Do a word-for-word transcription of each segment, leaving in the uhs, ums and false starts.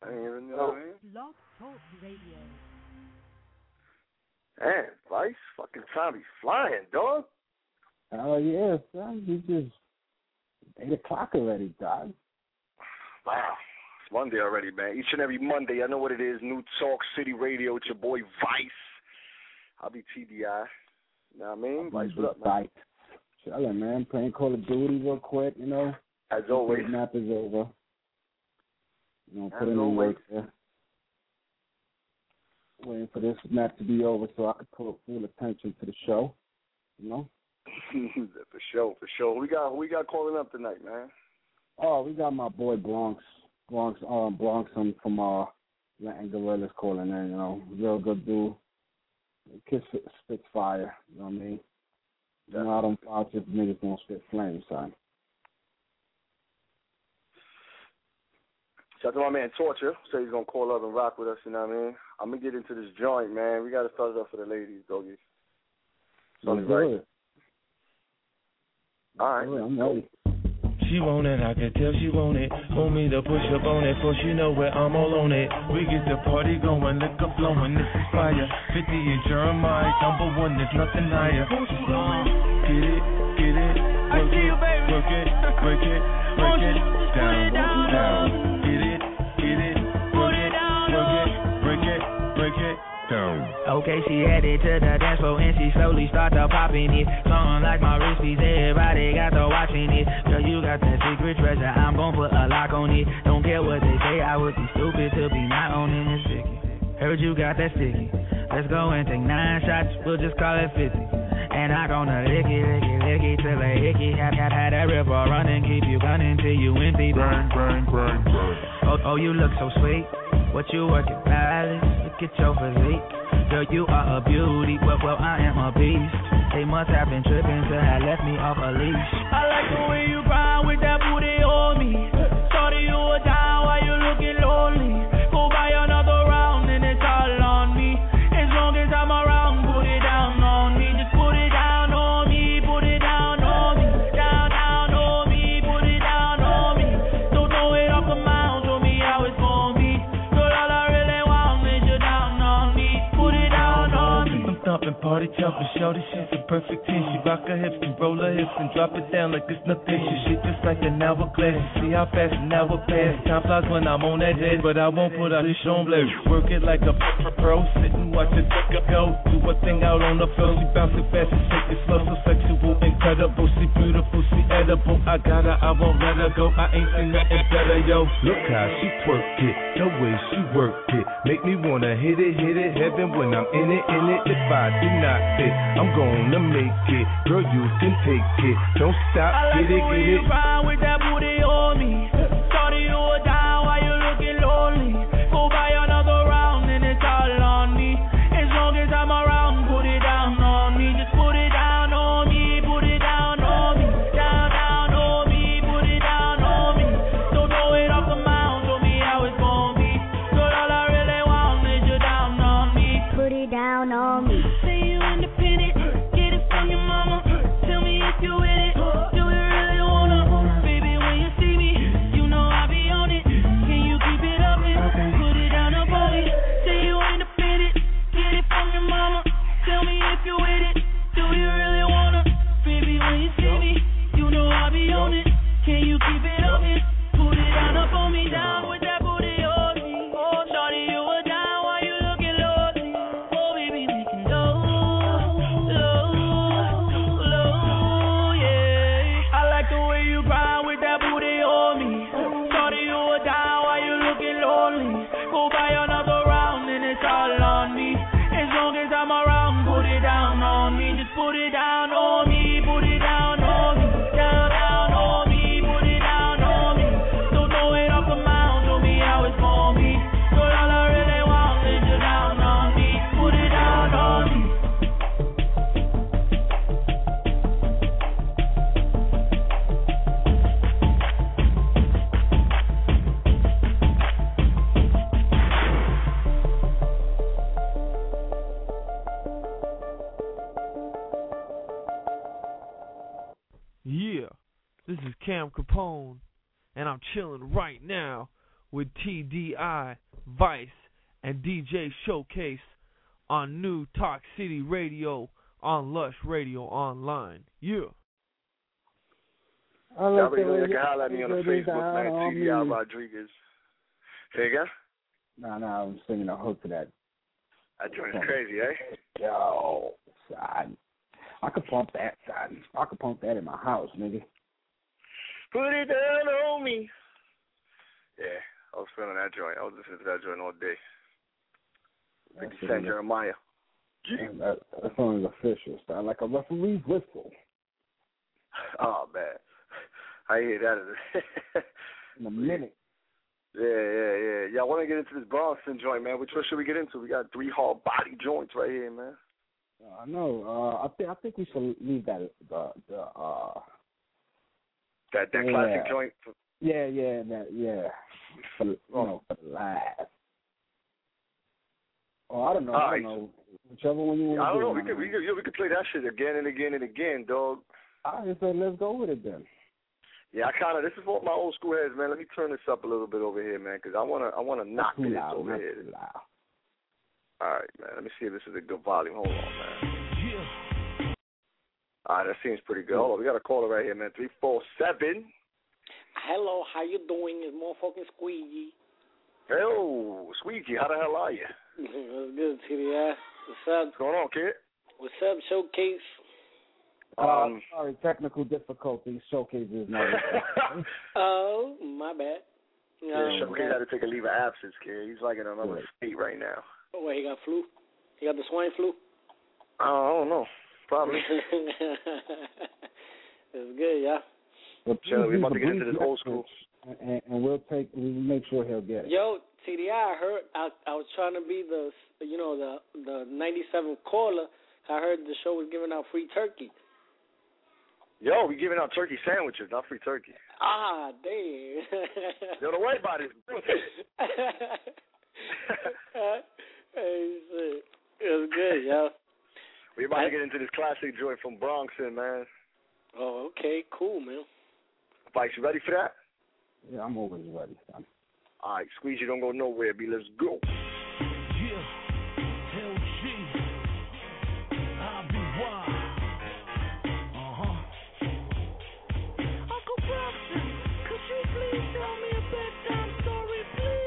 I ain't even know what I mean. Blog Talk Radio. Man, Vice, fucking time be flying, dog. Oh, yeah, son. You just eight o'clock already, dog. Wow. It's Monday already, man. Each and every Monday, I know what it is. New Talk City Radio. It's your boy Vice. I'll be T B I. You know what I mean? Vice, what up, man? Chilling, man. Playing Call of Duty real quick, you know. As always. The map is over. You know, put As in the always. work there. Waiting for this map to be over so I can put full attention to the show, you know. For sure, for sure. We got we got calling up tonight, man. Oh, we got my boy Bronx, Bronx, um, Bronx from, from uh, Latin Gorillas calling in, you know. Real good dude. Kiss spits fire, you know what I mean? You know, I don't I just niggas don't spit flames, son. Shout out to my man Torture. Say he's gonna call up and rock with us, you know what I mean? I'm gonna get into this joint, man. We gotta start it up for the ladies, doggy. It's only right. All right. I'm ready. She want it, I can tell she want it. Want me to push up on it, for she know where I'm all on it. We get the party going, liquor flowing, this is fire. fifty and Jeremiah, number one, there's nothing higher. Get it, get it, work it, work it, break it, break it, down, down. Get it, get it, work it, work it, break it, break it, down. Okay, she headed to the dance floor and she slowly started popping it. Something like my wristies, everybody got to watching it. Girl, you got that secret treasure, I'm gon' put a lock on it. Don't care what they say, I would be stupid to be not owning this sticky. Heard you got that sticky. Let's go and take nine shots, we'll just call it fifty. And I gonna lick it, lick it, lick it till I hickey. Had, had, had that river running, keep you gunning till you empty. Burn, burn, burn, burn. Oh, oh, you look so sweet. What you working, palace? Look at your physique. Girl, you are a beauty. Well, well, I am a beast. They must have been tripping till I left me off a leash. I like the way you grind with that booty on me. Shorty, you were down while you looking lonely. Go buy another round and it's all on me. As long as I'm around, put it down on me. Just put it down on me. Put it down on me. Down, down on me. Put it down on me. Don't throw it off the mound. Show me how it's gonna be. Girl, all I really want is you down on me. Put it down on me. I'm thumping, party jumping, shorty, she's a perfect ten. She rock her hips and roll her hips and drop it down like it's nothing. She shit just like an hourglass. See how fast an hour pass. Time flies when I'm on that head, but I won't put out this show blade. Work it like a pro, sit and watch it go. Do a thing out on the floor. She bounce it fast and shake it slow, so sexual, incredible. She beautiful, she edible. I got her, I won't let her go. I ain't seen nothing better, yo. Look how she twerk it, the way she work it, make me wanna hit it, hit it, heaven when I'm in it, in it. If I do not fit, I'm gonna make it. Girl, you can take it. Don't stop, I like get it, the way get you it. grind with that booty on me. Shorty, you were down while you looking lonely. Go buy another round and it's all on me. As long as I'm around, put it down on me. Just put it down on me. Put it down on me. Down, down on me. Put it down on me. Don't throw it off the mound. Show me how it's gonna be. Girl, all I really want is you down on me. Put it down on me. Say you independent. Get it from your mama. Tell me if you with it. Do you really wanna? Baby, when you see me, you know I be on it. Can you keep it up and put it down on me? Say you independent. Get it from your mama. Tell me if you with it. Do you really wanna? Baby, when you see me, you know I be on it. Can you keep it up and put it down up on me? Down with that booty on me. Oh, shorty, you were down while you looking lonely. Oh, baby, we can go low, low, yeah. I like the way you grind with that booty on me. Shorty, you were down while you looking lonely. Go buy another round and it's all on me. As long as I'm around, put it down on me. Just put it down on me. Put it down on me. Down, down on me. Put it down on me. Don't throw it off the mound. Show me how it's gonna be. Girl, all I really want is you down on me. Put it down on me. Yeah, this is Cam Capone, and I'm chilling right now with T D I, Vice, and D J Showcase on New Talk City Radio on Lush Radio Online. Yeah. I like Y'all know you can holler at me on the Facebook, man. T D I Rodriguez. Say again? No, no, I'm singing a hook to that. That joint's crazy, eh? Yo, son. I could pump that, son. I could pump that in my house, nigga. Put it down on me. Yeah, I was feeling that joint. I was listening to that joint all day. fifty Cent Jeremiah. Man, that, that song is official. Sound like a referee's whistle. Oh, man. I hear that in a minute. Yeah, yeah, yeah. Y'all want to get into this Bronson joint, man? Which one should we get into? We got three hard body joints right here, man. I uh, know. Uh, I think I think we should leave that the the uh that that yeah. classic joint. Yeah, yeah, that yeah. For, you oh. know, for the last. Oh, I don't know. All I don't right. know. Whichever one you want to I don't do, know. We could we could yeah, we could play that shit again and again and again, dog. I just said let's go with it then. Yeah, I kind of. This is what my old school heads, man. Let me turn this up a little bit over here, man, because I wanna I wanna knock this loud, over here. All right, man. Let me see if this is a good volume. Hold on, man. Yeah. All right, that seems pretty good. Hold on, we got a caller right here, man. Three four seven. Hello, how you doing? It's motherfucking Squeegee. Hello, Squeegee. How the hell are you? What's good, T D I? What's up? What's going on, kid? What's up, Showcase? Um, uh, sorry, technical difficulties. Showcase is not. Oh, my bad. Yeah, um, Showcase had to take a leave of absence, kid. He's like in another right. state right now. Oh, wait, he got flu? He got the swine flu? Uh, I don't know. Probably. It's good, yeah. Well, so we're about to get into this old school. And, and we'll take, we'll make sure he'll get it. Yo, T D I, I heard, I, I was trying to be the, you know, the the ninety-seven caller. I heard the show was giving out free turkey. Yo, we giving out turkey sandwiches, not free turkey. Ah, damn. Yo, don't worry about it. Hey, shit. It was good, yo. We about I, to get into this classic joint from Bronxton, man. Oh, okay, cool, man. Vice, you ready for that? Yeah, I'm always ready, son. All right, Squeeze, you don't go nowhere, B. Let's go. Yeah, L G, I B Y. Uh-huh. Uncle Bronson, could you please tell me a bedtime story,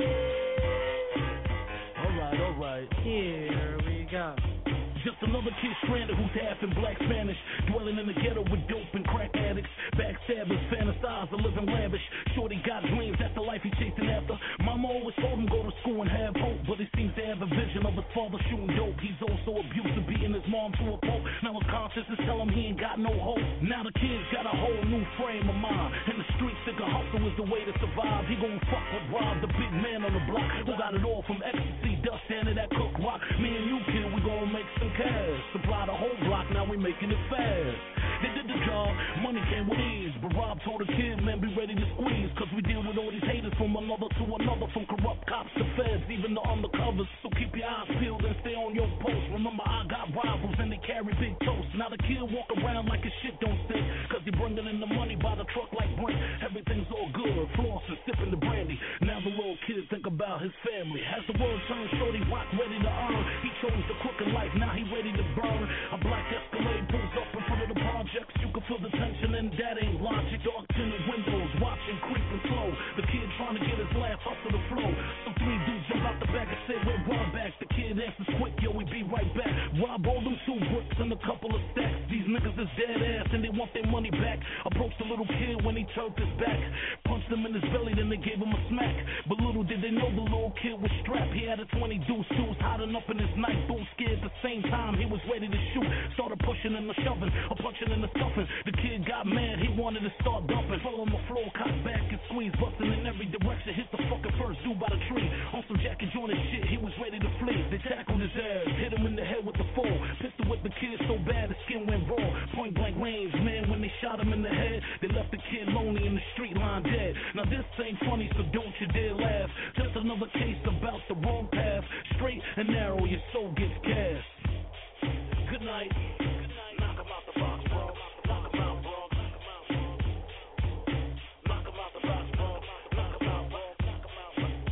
please? All right, all right. Here we go. Just another kid stranded who's half in black Spanish, dwelling in the ghetto with dope and crack addicts, backstabbers, fantasize of living lavish. Shorty got dreams, that's the life he chasing after. Mama always told him go to school and have hope, but he seems to have a vision of his father shooting dope. He's also abusive, beating his mom to a pulp. Now his conscience is telling him he ain't got no hope. Now the kid's got a whole new frame of mind. In the streets, think a hustle is the way to survive. He gon' fuck with Rob, the big man on the block, who got it all from ecstasy, dust, and that cook rock. Me and you, kid, we gon' make some cash. Supply the whole block, now we making it fast. They did the job, money came with ease, but Rob told the kid, man, be ready to squeeze, cause we deal with all these haters from another to another, from corrupt cops to feds, even the undercovers. So keep your eyes peeled and stay on your post. Remember, I got rivals and they carry big toast. Now the kid walk around like his shit don't stink, cause he bringing in the money by the truck like Brent. Everything's all good, flossing, sipping the brandy. Now the little kid think about his family. As the world turns, shorty rock ready to earn. He chose the crooked life, now he ready to burn. A black Escalade pulls up in front of the projects. You can feel the tension and that ain't logic. Dark tinted windows, watching creeping slow. The kid trying to get his laugh up to the flow. Some three dudes jump out the back and say, we're Rob back. The kid answers quick, yo, we be right back. Rob all them two bricks and a couple of stacks. These niggas is dead ass and they want their money back. Approached the little kid when he turned his back. Punched him in his belly, then they gave him a smack. But little did they know the little kid was strapped. He had a twenty deuce, tools hiding up in his knife. Both scared at the same time, he was ready to shoot. Started pushing and the shoving, or punching and the stuffing. The kid got mad, he wanted to start dumping. Fell on the floor, cocked back and squeezed, busting in every direction. Hit the fucking first dude by the tree. On some jacket jointed shit, he was ready to flee. They tackled his ass, hit him in the head with the four. Pistol whipped the kid so bad his skin went raw. Point blank range, man, when they shot him in the head, they left the kid lonely in the street line dead. Now this ain't funny, so don't you dare laugh. Just another case about the wrong path. Straight and narrow, your soul gets cast. Good night. Good night. Knock him out the box, bro. Knock him out, bro. Knock him out the box, bro. Knock him out, bro. Knock him out.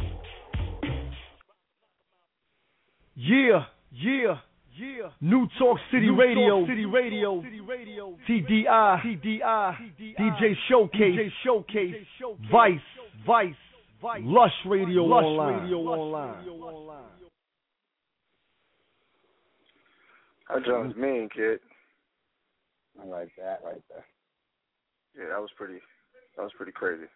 Yeah, yeah, yeah. New Talk City New Radio, Talk City Radio, City Radio. T D I, T D I, D J Showcase, D J Showcase, Vice, Vice, Vice, Lush Radio Lush Online. Radio Online. That Jones mean, kid. I like that right there. Yeah, that was pretty. That was pretty crazy.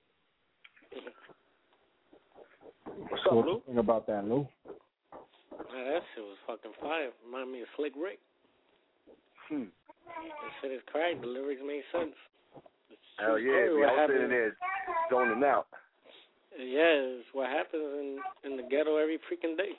What's up, What Lou? you think about that, Lou? Man, that shit was fucking fire. Remind me of Slick Rick. Hmm. That shit is crack. The lyrics made sense. Hell yeah, we all sitting there zoning out. Yeah, it's what happens in, in the ghetto every freaking day.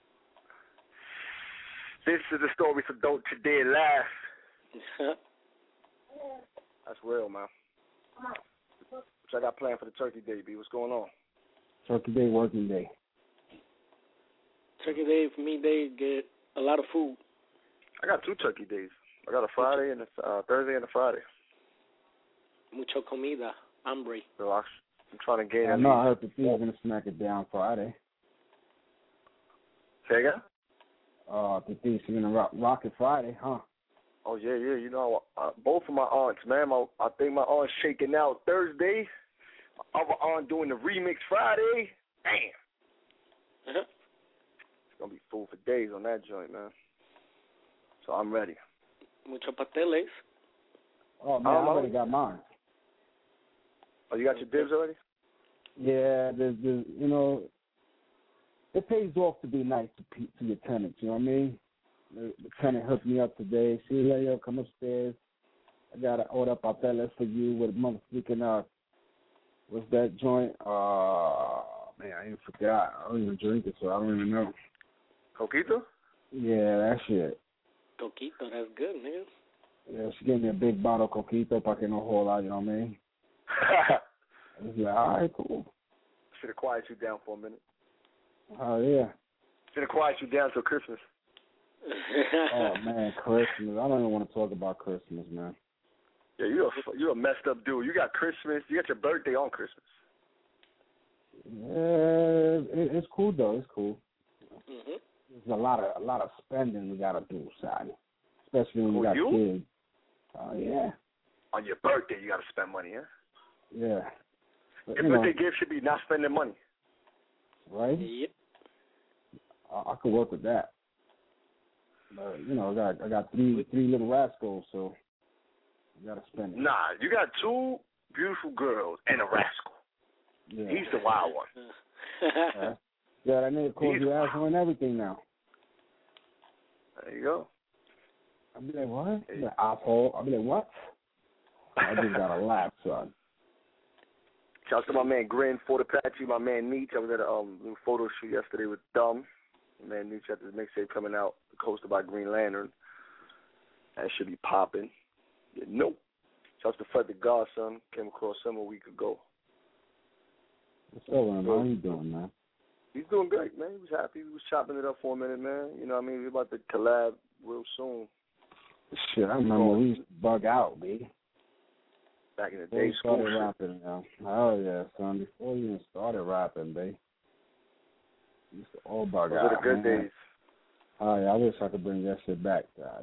This is the story for Don't You Dare Laugh. That's real, man. What I got planned for the Turkey Day, B? What's going on? Turkey Day, working day. Turkey Day, for me, they get a lot of food. I got two Turkey Days. I got a Friday and a uh, Thursday and a Friday. Mucho comida, hambre. So I'm trying to gain. I know. I heard the team's gonna smack it down Friday. Say again? Uh, the team's gonna rock, rock it Friday, huh? Oh yeah, yeah. You know, uh, both of my aunts, man. My, I think my aunt's shaking out Thursday. My other aunt doing the remix Friday. Damn. Uh-huh. It's gonna be full for days on that joint, man. So I'm ready. Mucho pasteles. Oh man, I already got mine. Oh, you got your dibs already? Yeah, there's, there's, you know, it pays off to be nice to, pe- to your tenants. You know what I mean? The, the tenant hooked me up today. She was like, "Yo, come upstairs. I got to order pasteles for you with motherfucking uh, what's that joint? Uh, man, I even forgot. I don't even drink it, so I don't even know. Coquito? Yeah, that shit. Coquito, that's good, nigga. Yeah, she gave me a big bottle of Coquito para que no jola, you know what I mean? I was like, all right, cool. Should have quieted you down for a minute. Oh, yeah. Should have quieted you down till Christmas. Oh, man, Christmas. I don't even want to talk about Christmas, man. Yeah, you're a, you're a messed up dude. You got Christmas. You got your birthday on Christmas. Yeah, it, it's cool, though. It's cool. Mm-hmm. There's a lot of a lot of spending we got to do, son. Especially when oh, you got you? kids. Oh, yeah. On your birthday, you got to spend money, huh? Yeah. But, your you birthday know, gift should be not spending money. Right? Yep. I, I could work with that. But, you know, I got I got three three little rascals, so I got to spend it. Nah, you got two beautiful girls and a rascal. Yeah. He's the wild one. uh, yeah, that nigga calls you asshole and everything now. There you go. I'll be like, what? Hey. Like, asshole. I'll be like, what? I just got a laugh, son. Shout out to my man Grin Fortapachi, my man Nietzsche. I was at a um, little photo shoot yesterday with Dumb. My man Nietzsche had this mixtape coming out, coasted by Green Lantern. That should be popping. Yeah, nope. Shout out to Fred the Godson. Came across him a week ago. What's up, man? How you doing, man? He's doing great, man. He was happy. He was chopping it up for a minute, man. You know what I mean? We're about to collab real soon. Shit, I remember we used to bug out, B. Back in the Before day, you school started rapping, you know. Oh, yeah, son. Before you even started rapping, B. We used to all bug Those out. Those are the good man. days. Oh, yeah, I wish I could bring that shit back, God.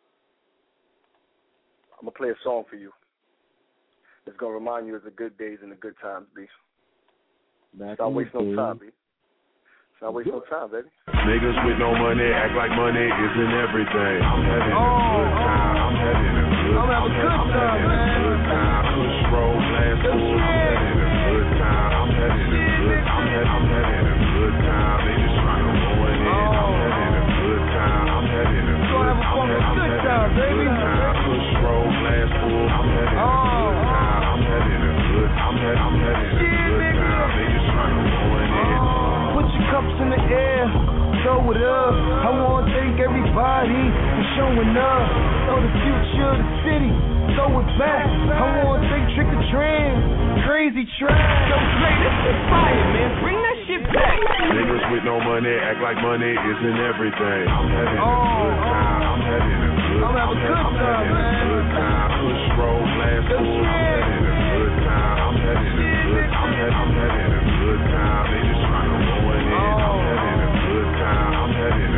I'm going to play a song for you. It's going to remind you of the good days and the good times, B. Back Stop in wasting the no time, B. Stop wasting no time, baby. Niggas with no money act like money isn't everything. I'm having oh, a good time. I'm having a good time. I'm having a good time, man. Good time. Push roll, glass full. I'm having a good time. I'm having a good time. I'm having, I'm having a good time. They just trying to ruin it. I'm having a good time. I'm having a good time. I'm having a good time, baby. Push roll, glass full. I'm having a good time. I'm having a good time. I'm having, I'm having a good time. They just trying to ruin it. Put your cups in the air, throw it up. I want to thank everybody for showing up. Know the future of the city, throw it back. I want to thank Trick or Trend, Crazy Track. Yo, Dre, this shit fire, man. Bring that shit back. Niggas with no money act like money isn't everything. I'm having oh, a good time. I'm having a good time. I'm having a good time, man. Good time. Push roll, glass full. I'm having a good time. I'm having a good time. I'm having, I'm having a good time. They just trying to ruin it. I'm having a good time. I'm having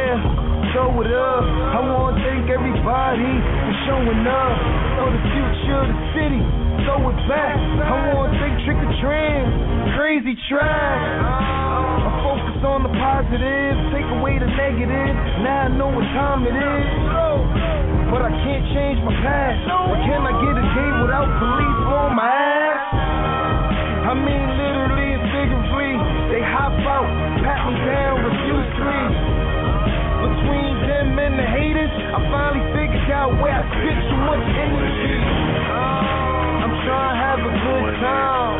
yeah, throw it up. I wanna thank everybody for showing up. For the future of the city, throw it back. I wanna thank Trick or Trend, Crazy Track. I focus on the positive, take away the negative. Now I know what time it is. But I can't change my past. Or can I get a day without police on my ass? I mean literally and figuratively. They hop out, pat me down, refuse three. Between them and the haters, I finally figured out where I spit too much energy. I'm trying to have a good time.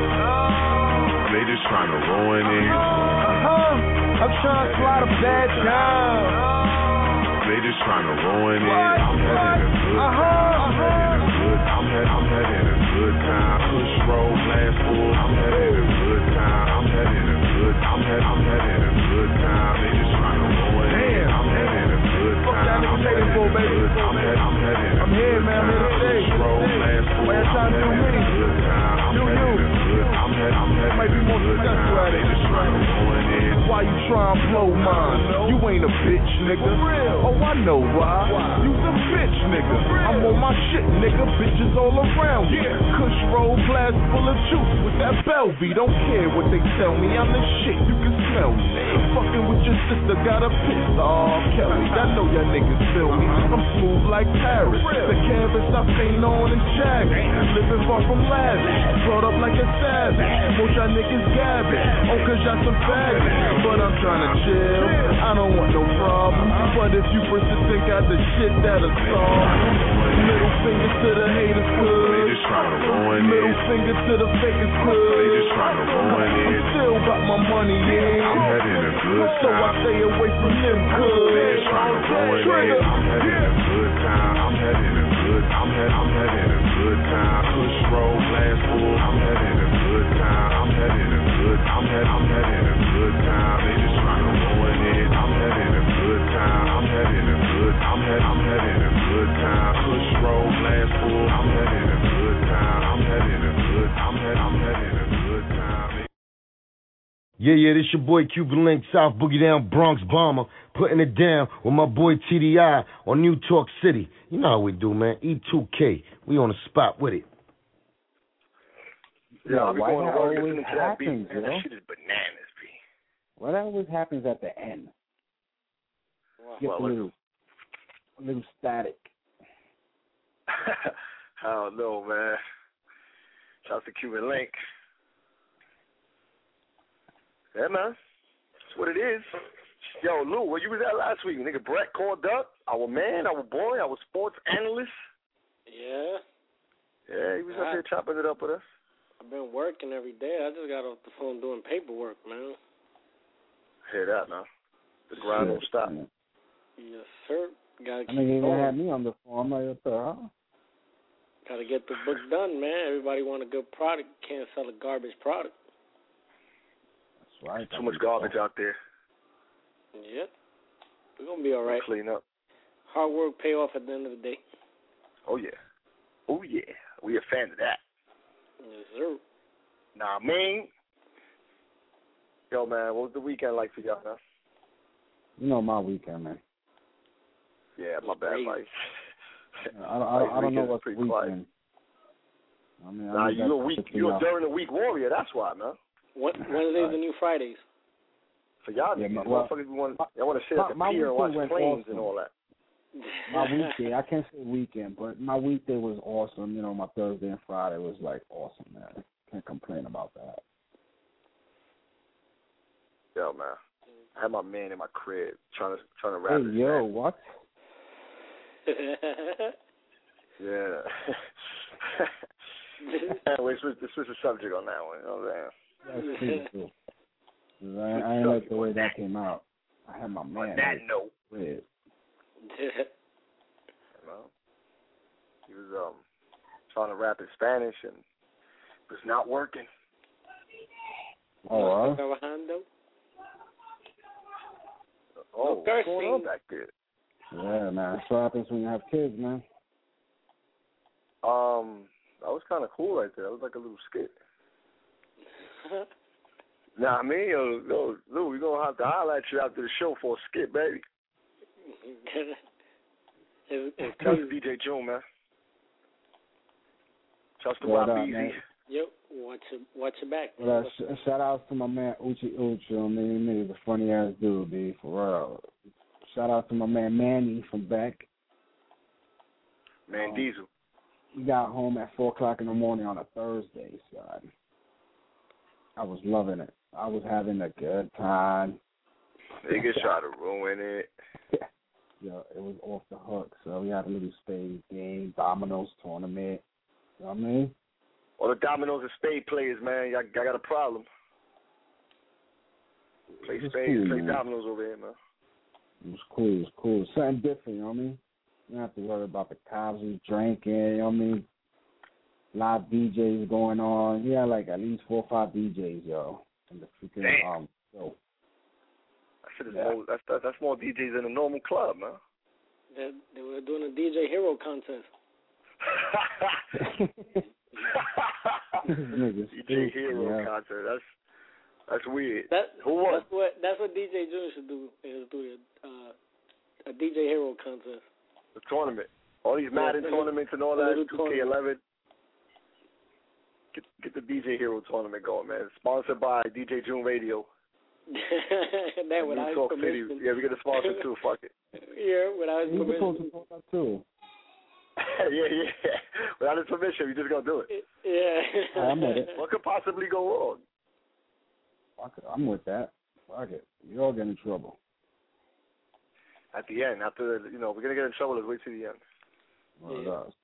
They just trying to ruin it. Uh-huh. I'm trying to slide a bad time. They just trying to ruin it. I'm having a good time. I'm having a good I'm having, I'm having a good time. Push roll, blast full. I'm having a good time. I'm having a good I'm having, I'm having a good time. They just trying to ruin it. I'm having a good time. Fuck that nigga taking for, baby. I'm having, I'm having I'm here, man. I'm here to stay. Push roll, blast full. Man, trying to do me. Good time. I'm You, having you. a good I'm having, I'm having Might be more a good successful time. at They it. just trying to ruin it. Why you trying to blow mine? You ain't a bitch, nigga. Oh, I know why. You's a bitch, nigga. I'm on my shit, nigga. Bitches all around me. Kush roll, glass full of juice with that Belvy. Don't care what they tell me. I'm the shit. You can smell me. Fucking with your sister, got a pissed off, Kelly. I know y'all niggas feel me. I'm smooth like Paris. The canvas I paint on is jagged. Living far from lavish. Brought up like a savage. Most y'all niggas gabbing. Oh, cause y'all some faggots. But I'm trying to chill. I don't want no problem. But if you persistent, got the shit that'll solve. Middle finger to the haters, good. They just trying to ruin it. Middle finger to the fakers, good. They just trying to ruin it. I still got my money, yeah. I'm having a good So I time. stay away from them, good. They just trying to ruin it. I'm having a good time. I'm having a good I'm having, I'm having a good time. Push roll, blast full. I'm having a good time. I'm having a good I'm having, I'm having a good time. They just trying to ruin it. I'm having a good time. I'm having a good I'm having, I'm having a good time. Push roll, blast full. I'm having a good time. I'm having a good I'm having, I'm having a good time. Yeah, yeah, this your boy Cuban Link, South Boogie Down, Bronx Bomber, putting it down with my boy T D I on New Talk City. You know how we do, man. E two K, we on the spot with it. Yeah, we why going that to work always listening to that beat, happens, man. yo? That shit is bananas, B. What always happens at the end? Get Well, a little, a little static. I don't know, man. Shouts to Cuban Link. Yeah, man. That's what it is. Yo, Lou, where you was at last week? Nigga, Brett called up. Our man, our boy, our sports analyst. Yeah. Yeah, he was I, up here chopping it up with us. I've been working every day. I just got off the phone doing paperwork, man. Hear that, man. The grind don't stop. Yes, sir. Gotta I keep mean, you even going. had me on the phone. I'm like, what the hell? Gotta get the book done, man. Everybody want a good product. Can't sell a garbage product. That's right. Too much garbage out there. Yep. We're gonna be all right. Clean up. Hard work pay off at the end of the day. Oh, yeah. Oh, yeah. We a fan of that. Yes, sir. Nah, I mean. Yo, man, what was the weekend like for y'all, man? You know my weekend, man. Yeah, my bad, Mike. I, I, I, I don't know what's pretty weekend. Quiet. I mean, Nah, I you a week, you a during the week warrior. That's why, man. What Wednesdays and new Fridays. For y'all, yeah, niggas, well, motherfuckers, want y'all want to sit my, at the my pier and watch went planes awesome. and all that. My weekday, I can't say weekend, but my weekday was awesome. You know, my Thursday and Friday was like awesome, man. Can't complain about that. Yo, man, I had my man in my crib trying to trying to rap. Hey, his yo, man. what? Yeah. Anyway, switch, switch the subject on that one. You know what I'm That's pretty cool. I, I ain't like the way that came out. I had my man. On that note. Crib. You know, he was um trying to rap in Spanish and it was not working. Oh, uh, oh, what's going on back there? Yeah, man. That's what happens when you have kids, man. Um, that was kind of cool right there. That was like a little skit. Nah, I mean, yo, yo, Lou, we're going to have to highlight you after the show for a skit, baby. Shout out to D J June, man. Shout out to What Rob up, Easy. man? Yep, watch your, watch your back. Well, uh, sh- shout out to my man Uchi Uchi. I mean, he's a funny ass dude, B, for real. Shout out to my man Manny from Beck. Man um, Diesel. He got home at four o'clock in the morning on a Thursday, son. I was loving it. I was having a good time. Niggas try to ruin it. Yo, it was off the hook. So we had a little spade game, dominoes tournament. You know what I mean? All the dominoes and spade players, man. Y'all, y'all got a problem. Play It was spades, cool, play man. dominoes over here, man. It was cool. It was cool. Something different, you know what I mean? You don't have to worry about the cops who's drinking, you know what I mean? Live D Js going on. Yeah, like at least four or five D Js, yo. And the freaking Damn. um show. That shit is Yeah. more, that's, that, that's more D Js than a normal club, man. They, they were doing a D J Hero contest. Niggas D J stupid, Hero yeah. concert. That's that's weird. That, Who won? That's what that's what D J Junior should do. Is do a, uh, a D J Hero contest. The tournament. All these Madden Yeah, tournaments and all a that. little two K tournament. eleven. Get get the D J Hero tournament going, man. Sponsored by D J June Radio. That without New his Talk City. permission. Yeah, we get a sponsor too. Fuck it. Yeah, without his You supposed permission. to support that too. yeah, yeah. Without his permission, we just gonna do it. Yeah. I'm with it. What could possibly go wrong? Fuck it. I'm with that. Fuck it. You all get in trouble. At the end, after the, you know, we're gonna get in trouble. Let's wait till the end. Well, Yeah. uh,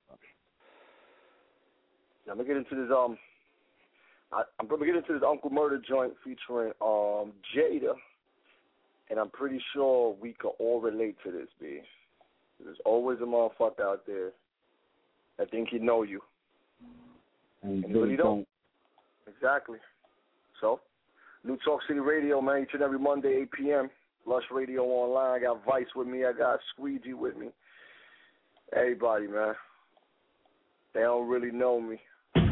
I'm gonna get into this. Um, I, I'm gonna get into this Uncle Murder joint featuring um Jada, and I'm pretty sure we can all relate to this, B. There's always a motherfucker out there that think he know you, and and you really don't. don't. Exactly. So, New Talk City Radio, man, each and every Monday, eight p.m. Lush Radio Online. I got Vice with me. I got Squeegee with me. Everybody, man. They don't really know me.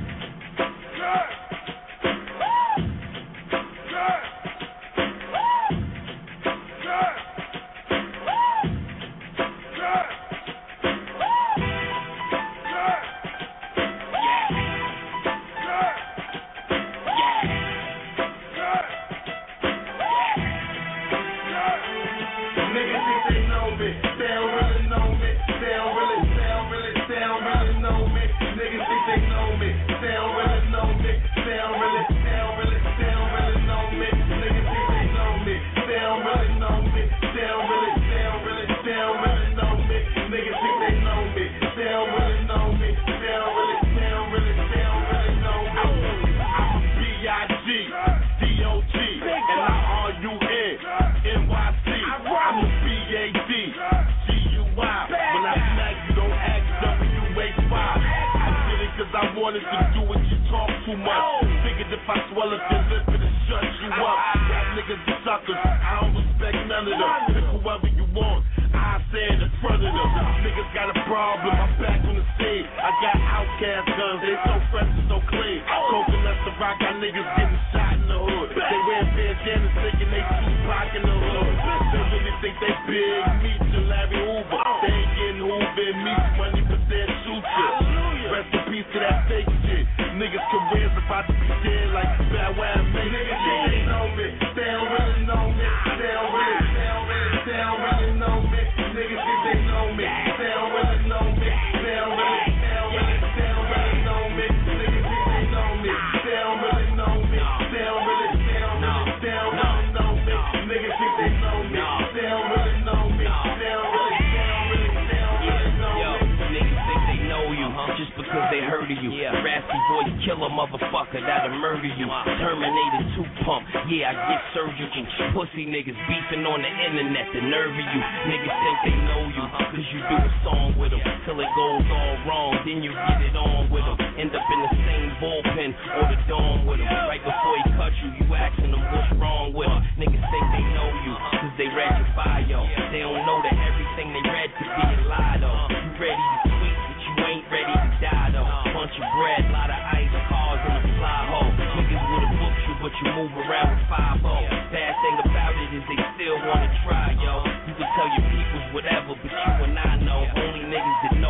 Wanted to do what you talk too much. Figured if I swallow your lip, it'll shut you up. That niggas be suckers. I don't respect none of them. Pick whoever you want. I say it in front of them. Niggas got a problem. I'm back on the scene. I got outcast guns. They so fresh and so clean. Coconuts to rock. Got niggas getting shot in the hood. They wear bandanas thinking they Tupac in the hood. They really think they big meat to Larry Hoover. They ain't getting Hoover and meat money, but they're shooter. Rest in peace to that fake shit. Niggas' careers about to be dead like Bad Wow Make. Niggas think they know me. They don't really know me. They don't really, they don't really, they don't really know me. Niggas think they know me. They don't really know me. They don't really, they don't really, they don't really know me. Niggas think they know me. They don't really know me. They don't really, they don't really, they don't really know me. Niggas think they know me. They don't really know me. They don't really, they don't really, they don't really know me. Yo, niggas think they know you, huh? Just because they heard of you. Yeah. Raspy voice killer motherfucker that'll murder you. Terminator two pump, yeah, I get surgical. Pussy niggas beefing on the internet, the nerve of you. Niggas think they know you, cause you do a song with them. Till it goes all wrong, then you get it on with them. End up in the same bullpen or the dome with them. Right before he cut you, you asking them what's wrong with them. Niggas think they know you, cause they read your bio. They don't know that everything they read could be a lie though. You ready to tweet, but you ain't ready to die though. Bunch of bread, lot of ice, cars in a fly hole. Niggas would've booked you, but you move around with five oh. Bad thing about it is they still wanna try, yo. You can tell your peoples whatever, but you and I know only niggas that know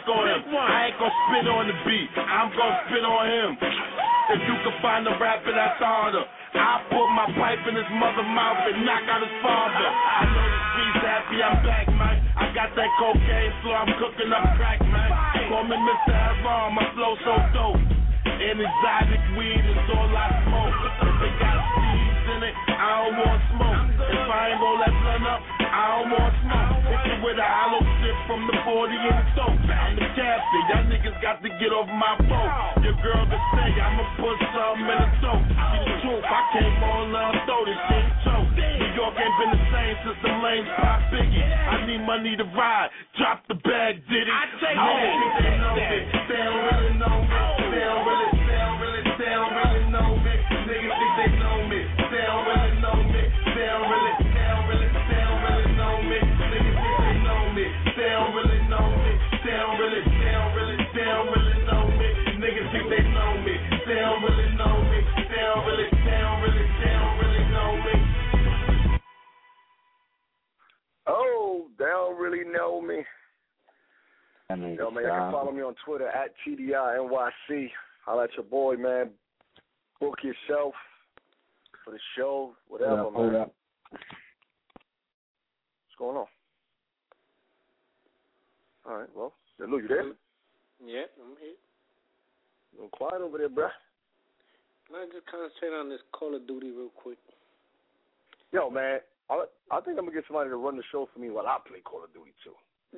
on him. I ain't gonna spit on the beat, I'm gonna spit on him. If you can find a rapper that's harder, I'll put my pipe in his mother mouth and knock out his father. I know the streets happy, I'm back, man. I got that cocaine flow, I'm cooking up crack, man. Call me Mister Haram, my flow so dope. And exotic weed is all I smoke. If it got seeds in it, I don't want smoke. If I ain't gon' let none up, I don't want smoke. Hit you with a hollow tip from the forty in the soap. I'm the captain, y'all niggas got to get off my boat. Your girl can say I'ma put something in the soap. See the truth, I came on love, throw this shit choke. New York ain't been the same since the lanes pop Biggie. I need money to ride, drop the bag, did it? I take oh, that. They know me, they don't really know me. They don't really, they don't really, they don't really know me. Niggas think they know me, they don't really know me. They don't really, they don't really, they don't really know me. Niggas think they know me, they don't really know me. They don't really, they don't really, they don't really know me. Niggas think they know me, they don't really know me. They don't really, they don't really, they don't really know me. Oh, they don't really know me. I mean, Yo, man, you can follow me on Twitter at T D I N Y C. Holla at your boy, man. Book yourself for the show, whatever, yeah, man. Up. What's going on? All right, well, Lou, you there? Yeah, I'm here. A little quiet over there, bruh. Can I just concentrate on this Call of Duty real quick? Yo, man, I, I think I'm going to get somebody to run the show for me while I play Call of Duty, too.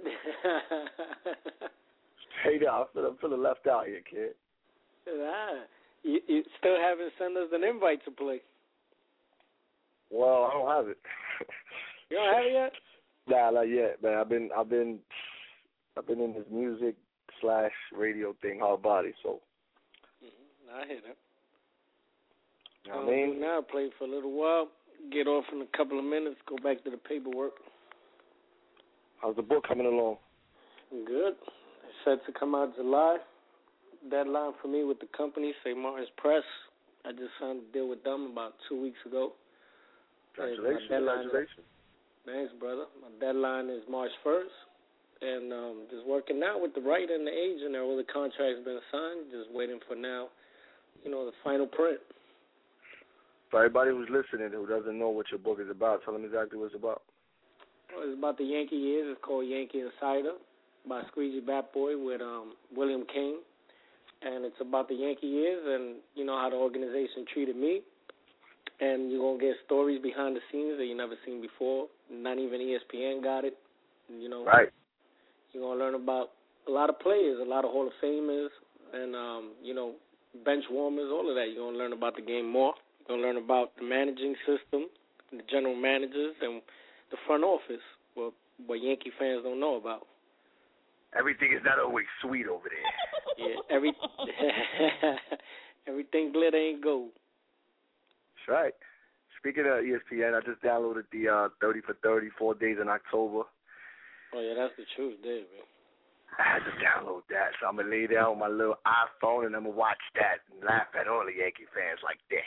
Straight out. I feel, I feel left out here, kid. Nah, you, you still haven't sent us an invite to play. Well, I don't have it. You don't have it yet? Nah, not yet, man. I've been, I've been, I've been in this music slash radio thing, hard body. So. Mm-hmm. I hear that. You know what I mean? Now play for a little while, get off in a couple of minutes, go back to the paperwork. How's the book coming along? Good. It's set to come out July. Deadline for me with the company, Saint Martin's Press. I just signed a deal with them about two weeks ago. Congratulations. Congratulations. Is, thanks, brother. My deadline is March first. And um, just working out with the writer and the agent. All the contracts been signed. Just waiting for now, you know, the final print. For everybody who's listening who doesn't know what your book is about, tell them exactly what it's about. Well, it's about the Yankee years. It's called Yankee Insider by Squeegee Bat Boy with um, William King. And it's about the Yankee years and, you know, how the organization treated me. And you're going to get stories behind the scenes that you've never seen before. Not even E S P N got it. You know, right. You're going to learn about a lot of players, a lot of Hall of Famers, and, um, you know, bench warmers, all of that. You're going to learn about the game more. You're going to learn about the managing system, the general managers, and the front office, what, what Yankee fans don't know about. Everything is not always sweet over there. Yeah, every everything glitter ain't gold. That's right. Speaking of E S P N, I just downloaded the uh, thirty for thirty, four days in October. Oh, yeah, that's the truth there, man. I had to download that, so I'm going to lay down on my little iPhone and I'm going to watch that and laugh at all the Yankee fans like this.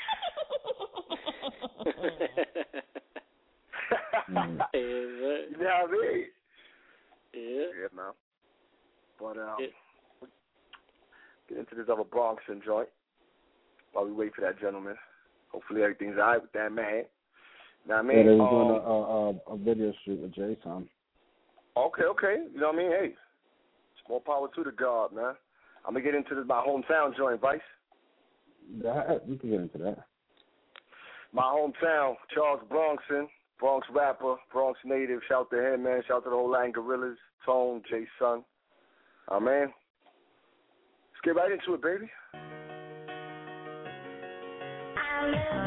mm. Yeah, right. You know what I mean? Yeah. Yeah, man. But, um, yeah. get into this other Bronxon joint while we wait for that gentleman. Hopefully everything's all right with that man. Know what I mean? Yeah, they were um, doing a, a, a video shoot with Jason. Okay, okay. You know what I mean? Hey, more power to the God, man. I'm going to get into this, my hometown joint, Vice. That, we can get into that. My hometown, Charles Bronxon, Bronx rapper, Bronx native. Shout to him, man. Shout to the whole Latin Gorillas, Tone, Jay Sun. Oh, man. Let's get right into it, baby. I love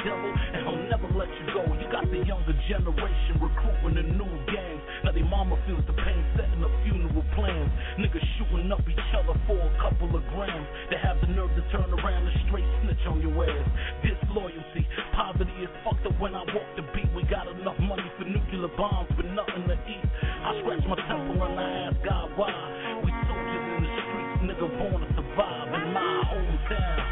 devil, and he'll never let you go. You got the younger generation recruiting the new gangs. Now they mama feels the pain setting up funeral plans. Niggas shooting up each other for a couple of grams. They have the nerve to turn around and straight snitch on your ass. Disloyalty, poverty is fucked up when I walk the beat. We got enough money for nuclear bombs, but nothing to eat. I scratch my temple and I ask God why. We soldiers in the streets, nigga born to survive in my hometown.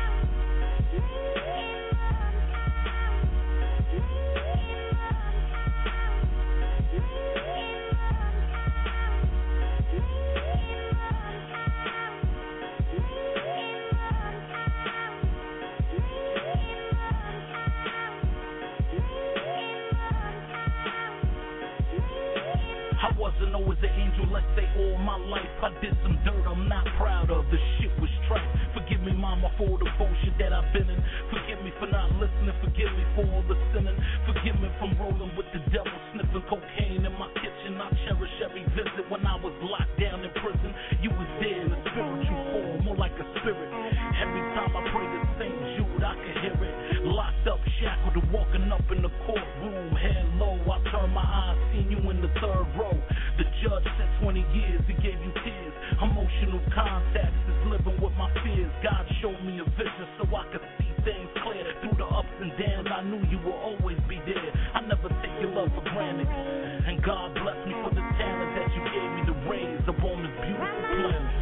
I wasn't always an angel, let's say all my life. I did some dirt I'm not proud of, the shit was trite. Forgive me, mama, for the bullshit that I've been in. Forgive me for not listening, forgive me for all the sinning. Forgive me from rolling with the devil, sniffing cocaine in my kitchen. I cherish every visit when I was locked down in prison. You was there in a spiritual form, more like a spirit. Every time I pray to Saint Jude, I can hear it. Locked up, shackled, walking up in the courtroom, head low. I turn my eyes, seen you in the third row. The judge said twenty years, he gave you tears. Emotional contacts is living with my fears. God showed me a vision so I could see things clear. Through the ups and downs, I knew you will always be there. I never take your love for granted. And God bless me for the talent that you gave me to raise up on this beautiful planet.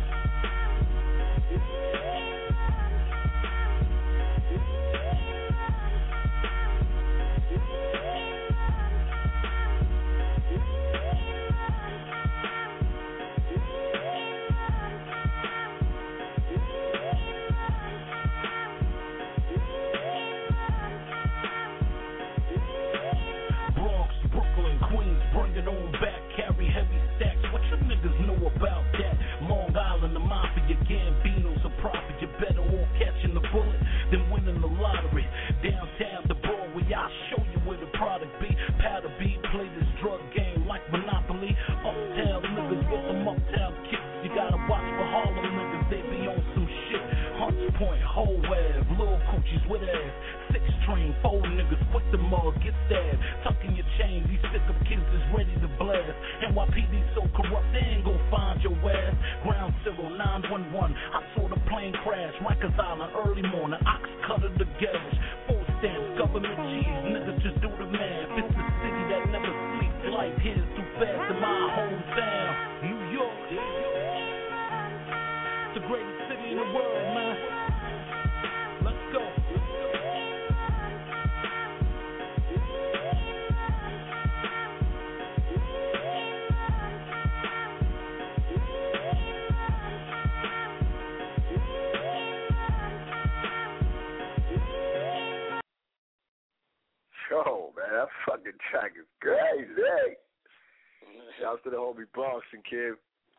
Bring it on back, carry heavy stacks. What you niggas know about that? Long Island, the mafia, Gambino's a profit. You better off catching the bullet than winning the lottery. Downtown, the Broadway, I'll show you where the product be. Powder beat, play this drug game like Monopoly. Uptown niggas with them uptown kicks. You gotta watch for Harlem niggas, they be on some shit. Hunts Point, Whole Web, Lil Coochies with ass. Six train, four niggas, quick the mug, get stabbed. Tucking your chain, these sick up kids is ready to blast. N Y P D so corrupt, they ain't gon' find your ass. Ground zero, nine one one, I saw the plane crash. Rikers Island, early morning, ox cutter the gash. Full stamps, government cheese, niggas just do the math. It's the city that never sleeps, life here is too fast in my hometown, New York. It's the greatest city in the world, man. Let's go. Yo, man, that fucking track is crazy. Shouts to the homie Bronson, kid.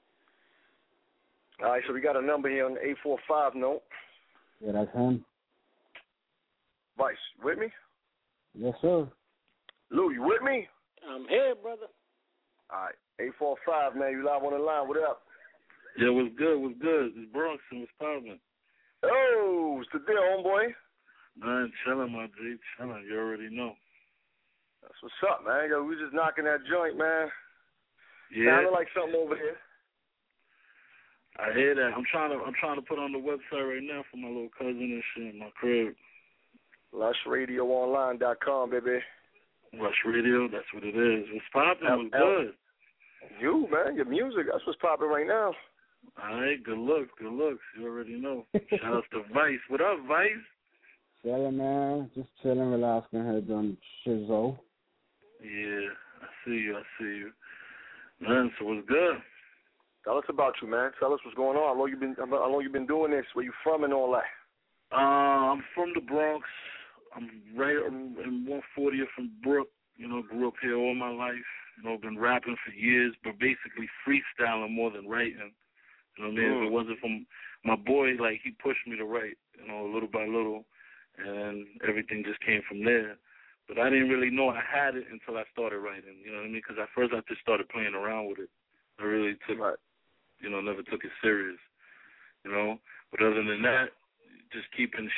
All right, so we got a number here on the eight four five note. Yeah, that's him. Vice, with me? Yes, sir. Lou, you with me? I'm here, brother. All right, eight four five, man, you live on the line. What up? Yeah, what's good, what's good? It's Bronson, what's poppin'? Oh, what's the deal, homeboy? Man, chillin', my G, chillin', you already know. That's what's up, man. Yo, we just knocking that joint, man. Yeah. Sounded like something over here. I hear that. I'm trying to I'm trying to put on the website right now for my little cousin and shit in my crib. lush radio online dot com, baby. Lush Radio, that's what it is. What's poppin'? What's L- good? You, man, your music, that's what's popping right now. All right, good looks, good looks. You already know. Shout out to Vice. What up, Vice? Chilling, man. Just chilling, relaxing here doing shizzo. Yeah, I see you, I see you. Man, so what's good? Tell us about you, man. Tell us what's going on. How long you been? How long you been doing this? Where you from and all that? Uh, I'm from the Bronx. I'm right in one fortieth from Brook. You know, grew up here all my life. You know, been rapping for years, but basically freestyling more than writing. You know what I mean? Mm. If it wasn't from my boy, like, he pushed me to write, you know, little by little, and everything just came from there. But I didn't really know I had it until I started writing, you know what I mean? Because at first I just started playing around with it. I really took, right. you know, never took it serious, you know? But other than that, just keeping shit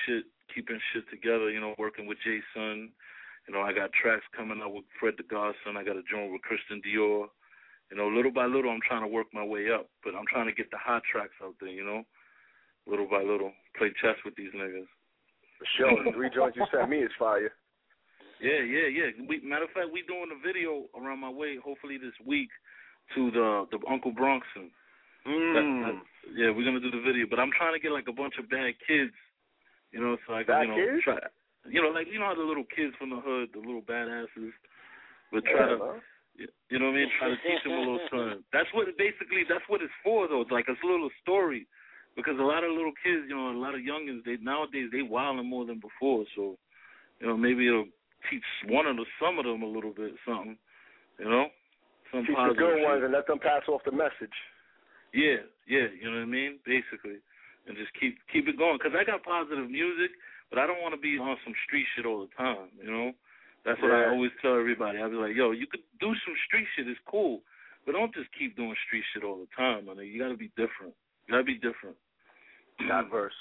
keeping shit together, you know, working with Jason. You know, I got tracks coming out with Fred the Godson. I got a joint with Christian Dior. You know, little by little, I'm trying to work my way up. But I'm trying to get the hot tracks out there, you know, little by little. Play chess with these niggas. For sure. The three joints you sent me is fire. Yeah, yeah, yeah. We, matter of fact, we doing a video around my way, hopefully this week, to the the Uncle Bronxon. Mm. That, that, yeah, we're gonna do the video, but I'm trying to get like a bunch of bad kids, you know, so I can, bad you know, kids? try, you know, like you know how the little kids from the hood, the little badasses, but try yeah, to, man. you know what I mean, try to teach them a little something. That's what it, basically that's what it's for though. It's like a little story, because a lot of little kids, you know, a lot of youngins, they nowadays they wilding more than before, so you know maybe it'll teach one of the some of them a little bit something, you know, some teach positive the good shit. ones and let them pass off the message. Yeah, yeah, you know what I mean? Basically. And just keep keep it going. Because I got positive music, but I don't want to be on some street shit all the time, you know? That's what yeah. I always tell everybody. I be like, yo, you could do some street shit, it's cool, but don't just keep doing street shit all the time, man. You got to be different. You got to be different. Diverse.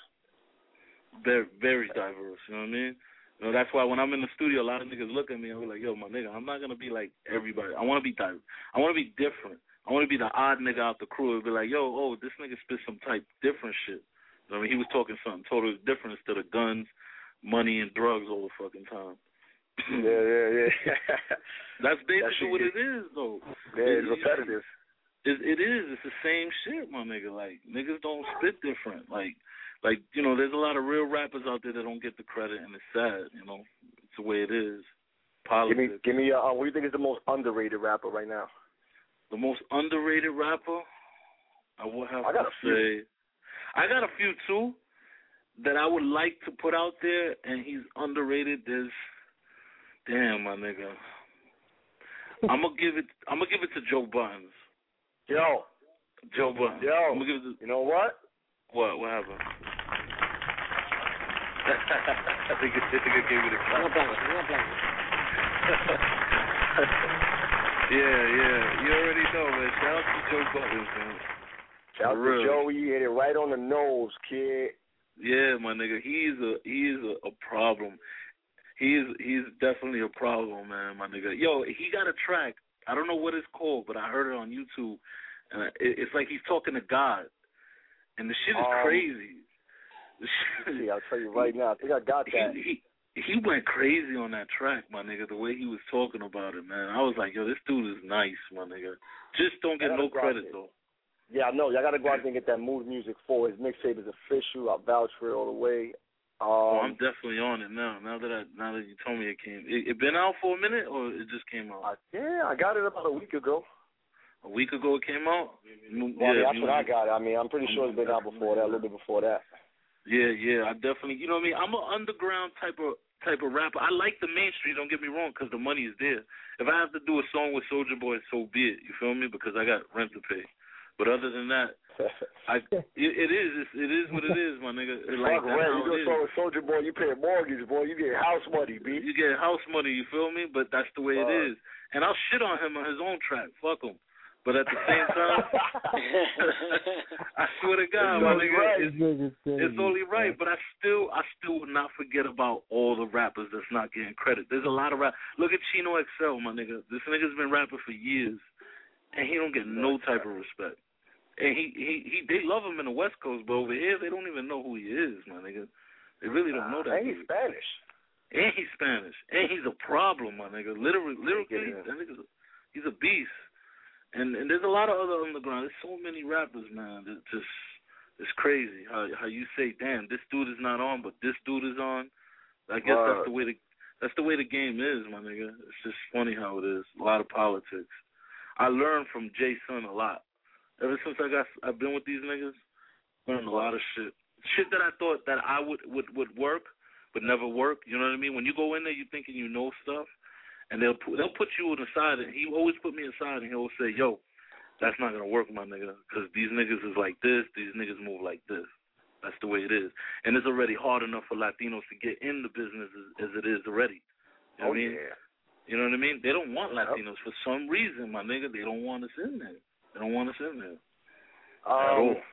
Very, very diverse, you know what I mean? You know, that's why when I'm in the studio, a lot of niggas look at me and be like, yo, my nigga, I'm not going to be like everybody. I want to be diverse. I want to be different. I want to be the odd nigga out the crew and be like, yo, oh, this nigga spit some type different shit. You know what I mean? He was talking something totally different instead of guns, money, and drugs all the fucking time. yeah, yeah, yeah. That's basically that what it is, though. Yeah, it's repetitive. It, it is. It's the same shit, my nigga. Like, niggas don't spit different. Like, like you know, there's a lot of real rappers out there that don't get the credit, and it's sad, you know. It's the way it is. Politics. Give me, give me uh, what do you think is the most underrated rapper right now? The most underrated rapper, I would have I got to a few. say, I got a few too that I would like to put out there, and he's underrated. There's, damn, my nigga, I'm gonna give it. I'm gonna give it to Joe Buttons. Yo, Joe Buttons. Yo, I'm gonna give it to, you know what? What? What happened? I think it, I think it gave me the clap. Yeah, yeah. You already know, man. Shout out to Joe Buttons, man. Shout out to Joey. You hit it right on the nose, kid. Yeah, my nigga. He's a he is a, a problem. He is he's definitely a problem, man, my nigga. Yo, he got a track. I don't know what it's called, but I heard it on YouTube, and it, it's like he's talking to God, and the shit is um, crazy. See, I'll tell you right now. I think I got that. He, he, he went crazy on that track, my nigga, the way he was talking about it, man. I was like, yo, this dude is nice, my nigga. Just don't get no credit, though. Yeah, I know. Y'all got to go out there and get that Mood Music for. His mixtape is official. I vouch for it all the way. Um, oh, I'm definitely on it now. Now that I, now that you told me it came, it, it been out for a minute, or it just came out? Uh, yeah, I got it about a week ago. A week ago it came out? Well, yeah, I mean, that's what I got. I mean, I'm pretty sure it's been out before that, a little bit before that. Yeah, yeah, I definitely, you know what I mean? I'm an underground type of type of rapper. I like the mainstream, don't get me wrong, because the money is there. If I have to do a song with Soulja Boy, so be it, you feel me? Because I got rent to pay. But other than that, I it, it is it's, it is what it is, my nigga. It, like, Fuck, man, you do a song with Soulja Boy, you pay a mortgage, boy. You get house money, B. You get house money, you feel me? But that's the way uh, it is. And I'll shit on him on his own track. Fuck him. But at the same time, I swear to God, my nigga, right. it's, it's only right. But I still, I still would not forget about all the rappers that's not getting credit. There's a lot of rap. Look at Chino X L, my nigga. This nigga's been rapping for years, and he don't get no type of respect. And he, he, he, they love him in the West Coast, but over here they don't even know who he is, my nigga. They really don't know that. And he's Spanish. And he's Spanish. And he's a problem, my nigga. Literally, lyrically, that nigga's a, he's a beast. And and there's a lot of other underground. There's so many rappers, man. That just it's crazy how how you say, damn, this dude is not on, but this dude is on. I guess uh, that's the way the that's the way the game is, my nigga. It's just funny how it is. A lot of politics. I learned from Jason a lot. Ever since I got I've been with these niggas, learned a lot of shit. Shit that I thought that I would would would work, but never work. You know what I mean? When you go in there, you thinking you know stuff. And they'll put, they'll put you on the side. And he always put me aside, and he'll say, yo, that's not going to work, my nigga, because these niggas is like this. These niggas move like this. That's the way it is. And it's already hard enough for Latinos to get in the business as, as it is already. You know oh, what I mean? Yeah. You know what I mean? They don't want Latinos. Yep. For some reason, my nigga, they don't want us in there. They don't want us in there um, at all.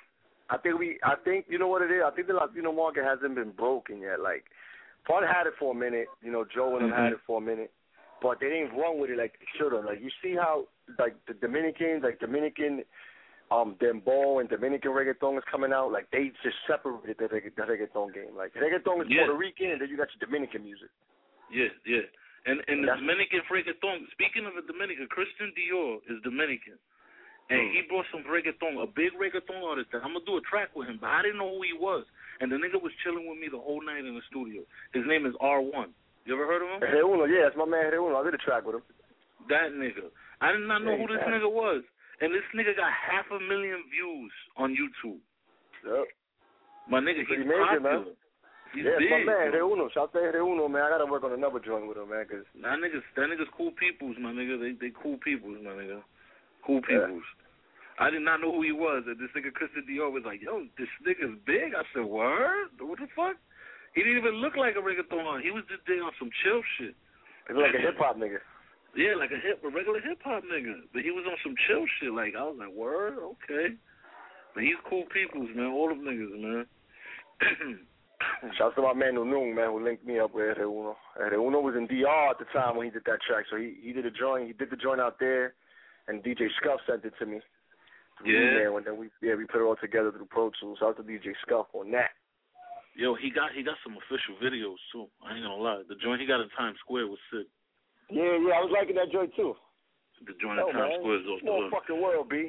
I think we, I think you know what it is. I think the Latino market hasn't been broken yet. Like, Fun had it for a minute. You know, Joe and them mm-hmm. had it for a minute, but they didn't run with it like they should have. Like, you see how like the Dominicans, like Dominican, um, dembow and Dominican reggaeton is coming out. Like, they just separated the, the reggaeton game. Like, reggaeton is yeah. Puerto Rican, and then you got your Dominican music. Yeah, yeah. And and the Dominican reggaeton. Speaking of a Dominican, Christian Dior is Dominican. And he brought some reggaeton, a big reggaeton artist. I'm going to do a track with him, but I didn't know who he was. And the nigga was chilling with me the whole night in the studio. His name is R one. You ever heard of him? Re Uno, yeah, it's my man Re Uno. I did a track with him. That nigga. I did not know yeah, who this man. nigga was. And this nigga got half a million views on YouTube. Yep. My nigga, he's major, popular. Man. He's yeah, big, it's my man, Re Uno. Shout out to Re Uno, man. I got to work on another joint with him, man. Cause that nigga's, that nigga's cool peoples, my nigga. They they cool peoples, my nigga. Cool peoples. Yeah. I did not know who he was. And this nigga Christian Dior was like, yo, this nigga's big. I said, word? What the fuck? He didn't even look like a reggaeton. He was just there on some chill shit. He looked like a hip-hop nigga. Yeah, like a hip, a regular hip-hop nigga. But he was on some chill shit. Like, I was like, word? Okay. But he's cool peoples, man. All them niggas, man. Shout out to my man Nunung, man, who linked me up with Re Uno. Re Uno was in D R at the time when he did that track. So he, he did a joint. He did the joint out there. And D J Scuff sent it to me. Yeah. And then we yeah we put it all together through Pro Tools. Shout out to D J Scuff on that. Yo, he got he got some official videos too. I ain't gonna lie. The joint he got in Times Square was sick. Yeah, yeah, I was liking that joint too. The joint in Times Square is off the hook. Fucking world, B.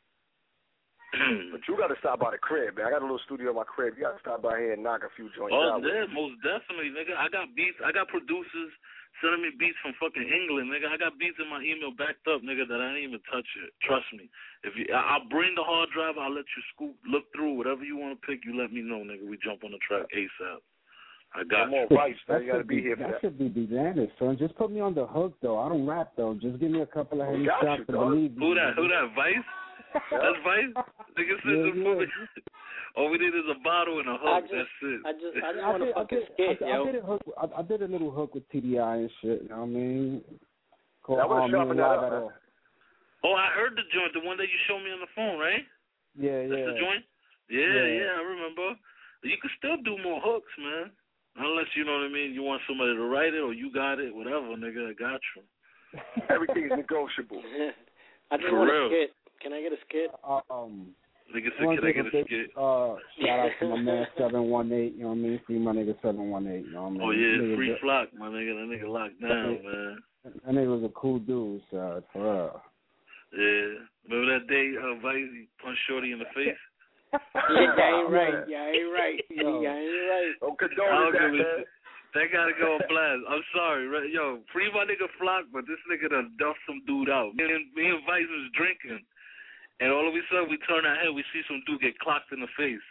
But you gotta stop by the crib, man. I got a little studio in my crib. You gotta stop by here and knock a few joints oh, out. Oh, yeah, most definitely, nigga. I got beats. I got producers sending me beats from fucking England, nigga. I got beats in my email backed up, nigga, that I didn't even touch it. Trust me. If you, I, I'll bring the hard drive. I'll let you scoop, look through whatever you want to pick. You let me know, nigga. We jump on the track ASAP. I got more advice, man. You gotta be, be here for that. That should be bananas, son. Just put me on the hook, though. I don't rap, though. Just give me a couple of heavy shots to believe Who that? Who that? Vice? That's Vice? Nigga said yeah, the yeah. All we did is a bottle and a hook. Just, That's it. I just, I just want to fucking skit, I, yo. I did a hook. I, I did a little hook with T D I and shit. You know what I mean? Called, that was um, sharpening that up, man. Oh, I heard the joint, the one that you showed me on the phone, right? Yeah, That's yeah. the joint? Yeah, yeah, yeah, I remember. You can still do more hooks, man. Unless, you know what I mean, you want somebody to write it or you got it, whatever, nigga, I got you. Everything's negotiable. I just For want real. a skit. Can I get a skit? Uh, um, nigga said, can I get a skit? Uh, shout out to my man seven one eight, you know what I mean? Free my nigga seven one eight, you know what I mean? Oh, yeah, nigga, free that, flock, my nigga. That nigga locked down, that, man. That nigga was a cool dude, so for real. Yeah. Remember that day uh, Vice punched Shorty in the face? Yeah, y'all ain't right. Y'all ain't right. Y'all ain't right. Don't condone that, man. That gotta go on blast. I'm sorry, right? Yo, free my nigga Flock, but this nigga done duffed some dude out. Me and, me and Vice was drinking, and all of a sudden we turn our head, we see some dude get clocked in the face.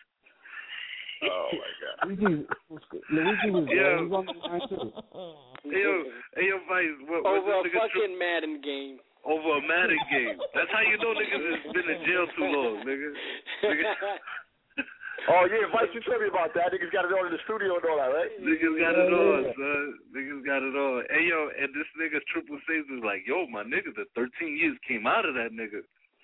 Oh my God. Luigi, Luigi was yeah. He was on the line too. Hey yo, hey yo, Vice, what, what over a this fucking tri- Madden game. Over a Madden game. That's how you know niggas has been in jail too long, nigga. nigga. Oh, yeah, Vice, you told me about that. Niggas got it on in the studio and all that, right? Niggas got it on, son. Niggas got it on. Hey, yo, and this nigga Triple Saves was like, yo, my nigga, the thirteen years came out of that nigga.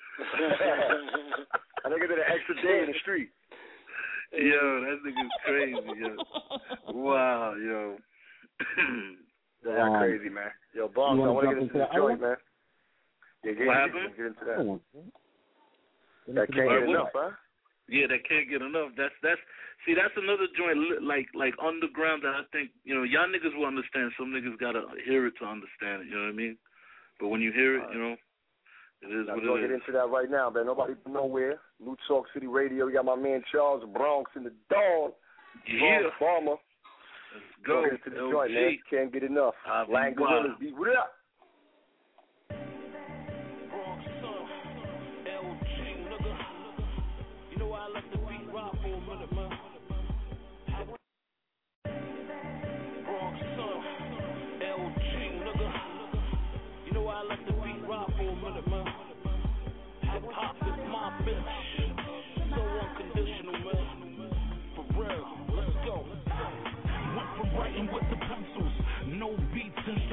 That nigga did an extra day in the street. Yo, that nigga's crazy, yo. Wow, yo. That's um, crazy, man. Yo, Bombs, I want to get into the joint, man. Yeah, yeah, what yeah, happened? Get into that. That can't get enough, huh? Yeah, that can't get enough. That's that's see, that's another joint like like underground that I think, you know, y'all niggas will understand. Some niggas gotta hear it to understand it. You know what I mean? But when you hear it, you know, it is now what it is. We're gonna get into that right now, man. Nobody nowhere. New Talk City Radio. You got my man Charles Bronx in the dawn. Yeah. Farmer. Let's go. Get into the joint, man. Can't get enough. Lang Gorillas, beat what up? Writing with the pencils, no beats,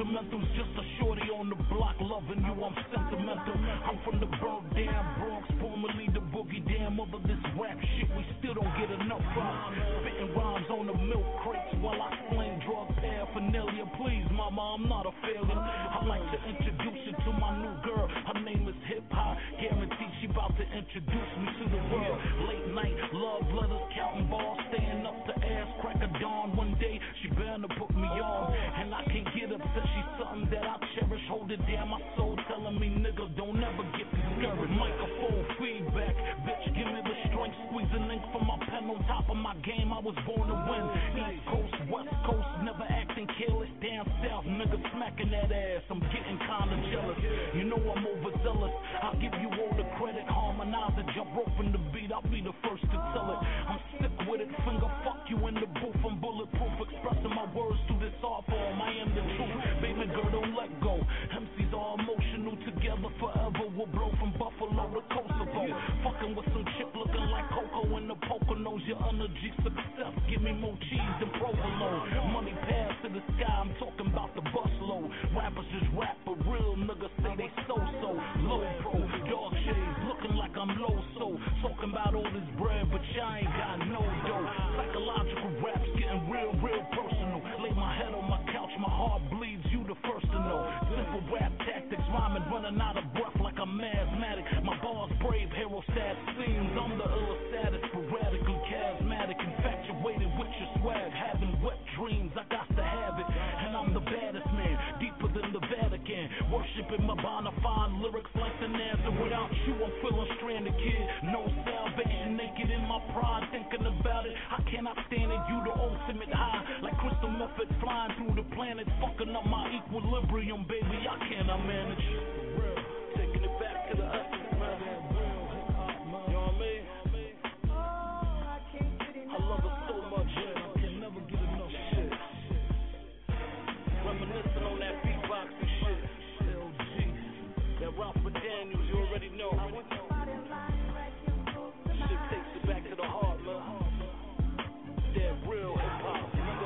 instrumentals, just a shorty on the block loving you, I'm sentimental. I'm from the burnt down Bronx, formerly the boogie down. Over this rap shit, we still don't get enough of. Spitting rhymes on the milk crates while I sling drug paraphernalia. Please, mama, I'm not a failure. I'd like to introduce you to my new girl. Her name is Hip Hop. Guarantee she about to introduce me to the world. Late night love letters, counting balls, staying up to ass crack of dawn. One day she bound to put me on, and I can't get upset. She's something that I cherish. Hold it down, my soul telling me, nigga, don't ever get discouraged. Microphone feedback, bitch, give me the strength. Squeezing ink from my pen on top of my game. I was born to win. East Coast, West Coast, never acting careless. Down south, nigga, smacking that ass. I'm getting kinda jealous. You know I'm overzealous. I'll give you all the credit. Harmonize it, jump rope in the beat. I'll be the first to tell it. I'm sick with it. Finger fuck you in the booth. I'm bulletproof, expressing my words through this art form. I am the truth. Baby girl, don't let go. M Cs are emotional together forever. We'll blow from Buffalo to Kosovo. Fucking with some chick looking like Coco in the poker nose. Your energy success. Give me more cheese than provolone. Money pass to the sky. I'm talking about the bus load. Rappers just rap, but real niggas say they so-so. Low pro, dog shades, looking like I'm low so. Talking about all this bread, but y'all ain't got no dough. Psychological raps getting real, real personal. Lay my head on my couch, my heart bleeds, you the first to know. Simple rap tactics, rhyming, running out of breath like I'm asthmatic. My bars brave, hero sad scenes. I'm the illest, saddest, sporadically charismatic, infatuated with your swag, having wet dreams. I got to have it, and I'm the baddest man, deeper than the Vatican. Worshipping my bona fide lyrics like the answer. Without you, I'm feeling stranded, kid. No salvation, naked in my pride, thinking about it. I cannot stand it. You the ultimate high, like crystal method flying through the planet, fucking up my equilibrium, baby. I cannot manage. Taking it back to the essence, man. You know what I mean? I love it so much, man. I can never get enough shit. Reminiscing on that beatboxing shit. L G, that Ralph Daniels, you already know. Shit takes it back to the heart, man. That real hip hop, nigga.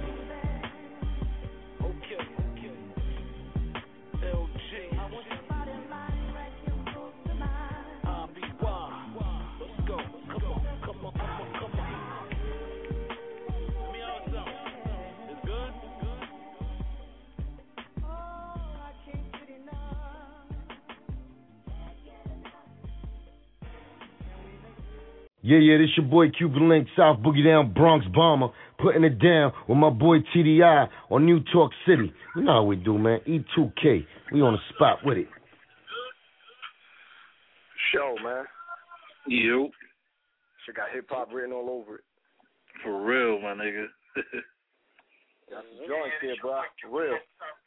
Okay, okay. L G. R B Y. Let's go. Come on, come on, come on, come on. Let me out something. It's good? Yeah, yeah, this your boy Cuban Link, South Boogie Down, Bronx Bomber, putting it down with my boy T D I on New Talk City. You know how we do, man. E two K, we on the spot with it. Show, man. You. Shit got hip hop written all over it. For real, my nigga. Got some joints here, bro. For real.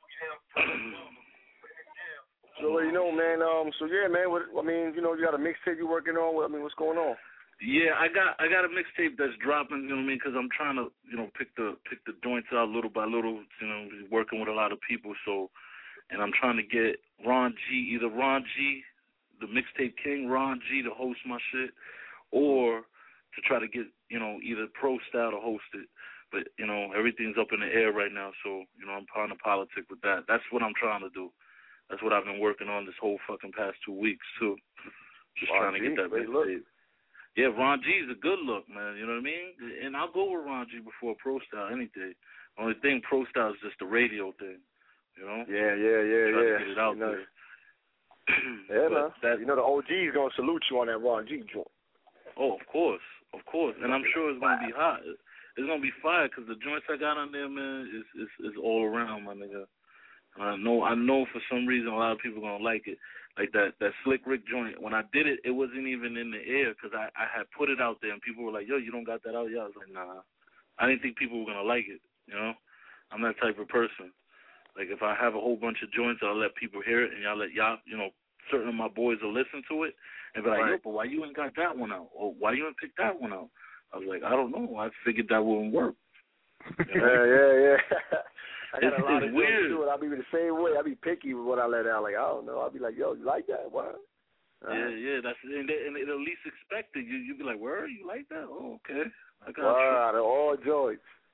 So, you know, man. Um. So yeah, man. What, I mean, you know, you got a mixtape you working on. What, I mean, what's going on? Yeah, I got I got a mixtape that's dropping. You know what I mean? Because I'm trying to, you know, pick the pick the joints out little by little. You know, working with a lot of people. So, and I'm trying to get Ron G, either Ron G, the mixtape king, Ron G, to host my shit, or to try to get, you know, either Pro Style to host it. But, you know, everything's up in the air right now, so, you know, I'm trying to politic with that. That's what I'm trying to do. That's what I've been working on this whole fucking past two weeks, too. Just Ron trying to G, get that mixtape. Yeah, Ron G is a good look, man, you know what I mean? And I'll go with Ron G before Pro Style any day. Only thing, Pro Style is just the radio thing, you know? Yeah, yeah, yeah, Try yeah. to get it out you know, there. Yeah, man. That, you know the O G's gonna salute you on that Ron G joint. Oh, of course, of course, and I'm sure it's gonna be hot. It's gonna be fire because the joints I got on there, man, is is is all around, my nigga. And I know, I know for some reason a lot of people gonna like it. Like that that Slick Rick joint. When I did it, it wasn't even in the air because I I had put it out there and people were like, yo, you don't got that out yet? I was like, nah. I didn't think people were gonna like it. You know, I'm that type of person. Like, if I have a whole bunch of joints, I'll let people hear it, and y'all let y'all, you know, certain of my boys will listen to it, and be like, right. yo, but why you ain't got that one out? Or why you ain't picked that one out? I was like, I don't know. I figured that wouldn't work. You know? Yeah, yeah, yeah. I got it's, a lot it's of weird. joints too, and I'll be the same way. I'll be picky with what I let out. Like, I don't know. I'll be like, yo, you like that? What? Uh, yeah, yeah. That's and, they, and they'll least expect it. You you be like, where you like that? Oh, okay. I got wow, you. They're all joints.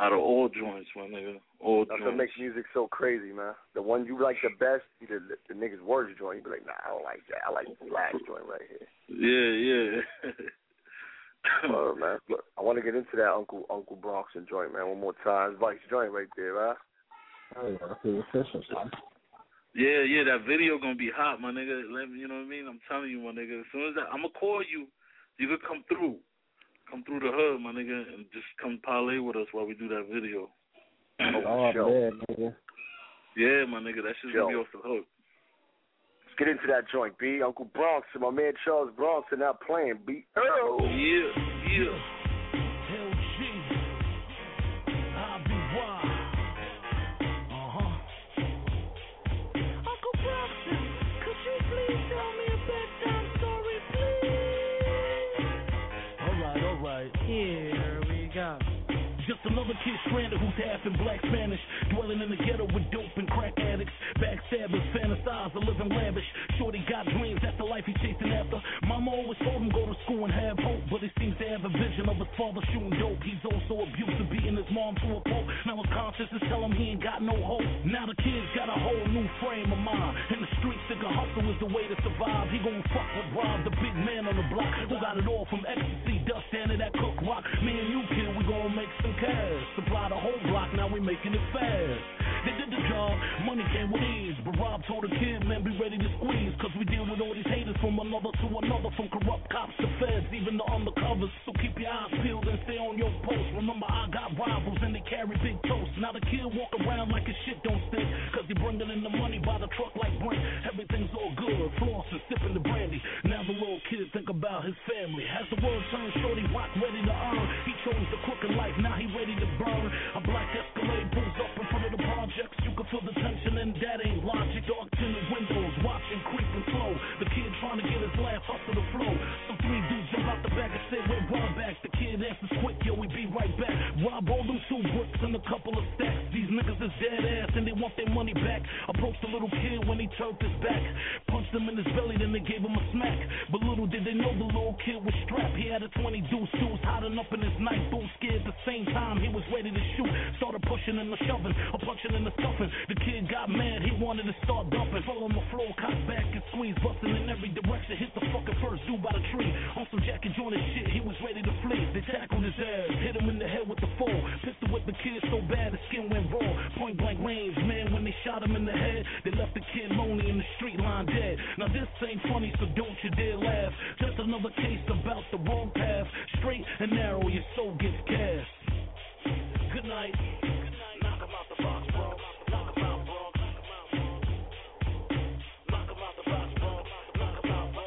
out of all joints, my nigga. All That's joints. what makes music so crazy, man. The one you like the best, the, the, the niggas words joint, you be like, nah, I don't like that. I like the last joint right here. Yeah, yeah. Oh, man. Look, I want to get into that Uncle Uncle Bronx and joint, man, one more time. Vice joint right there, right? Oh, yeah, that's the official, son. Yeah, yeah, that video gonna be hot, my nigga. Let me, you know what I mean? I'm telling you, my nigga. As soon as I, I'm gonna call you, you could come through, come through the hood, my nigga, and just come parlay with us while we do that video. Oh, man, nigga. Yeah, my nigga, that shit's gonna be off the hook. Let's get into that joint, B. Uncle Bronx and my man Charles Bronx are not playing, B. Earl. Yeah, yeah. L G. I B Y. Uh-huh. Uncle Bronson, could you please tell me a bedtime story, please? All right, all right. Here we go. Just another kid stranded who's half in black Spanish, dwelling in the ghetto with dope and crack addicts, backstabbers, fantasize of living lavish. Shorty got dreams, that's the life he's chasing after. Mama always told him go to school and have hope, but he seems to have a vision of his father shooting dope. He's also abusive, beating his mom to a pulp. Now his conscience is telling him he ain't got no hope. Now the kid's got a whole new frame of mind. In the streets, think a hustle is the way to survive. He gon' fuck with Rob, the big man on the block, who got it all from ecstasy, dust down to that cook rock. Me and you, kid, we gon' make some cash. Supply the whole block, now we making it fast. They did the job, money came with ease, but Rob told the kid, man, be ready to squeeze, cause we deal with all these haters from another to another, from corrupt cops to feds, even the undercovers. So keep your eyes peeled and stay on your post. Remember, I got rivals and they carry big toast. Now the kid walk around like his shit don't stink, cause he bringing in the money by the truck like Brent. Everything's all good, flossing, sipping the brandy. Now the little kid think about his family. As the world turns, shorty rock ready to earn. He chose the crooked life, now he ready to burn. A black Escalade pulls up in front of the projects. You can feel the tension and that ain't logic. Dark tinted windows, watching creeping slow. The kid trying to get his laugh up to the flow. Some three dudes jump out the back and say, we're Rob back. The kid answers quick, yo, we be right back. Rob all them two bricks and a couple of stacks. These niggas is dead ass and they want their money back. Approached the little kid when he turned his back. Punched him in his belly, then they gave him a smack. But little did they know the little kid was strapped. He had a twenty deuce shoes hiding up in his knife. Both scared at the same time, he was ready to shoot. Started pushing and the shoving, or punching and the stuffing. The kid got mad, he wanted to start dumping. Fell on the floor, cocked back and squeezed, busting in every direction. Hit the fucking first dude by the tree. On some jacket jointed shit, he was ready to flee. They tackled his ass, hit him in the head with the four. Pistol whipped the kid so bad his skin went raw. Point blank range, man, when they shot him in the head, they left the kid lonely in the street line dead. Now this ain't funny, so don't you dare laugh. Just another case about the wrong path. Straight and narrow, your soul gets cast. Good night. Knock him out the box, bro. Knock him out, bro. Knock him out the box, bro. Knock him out, bro.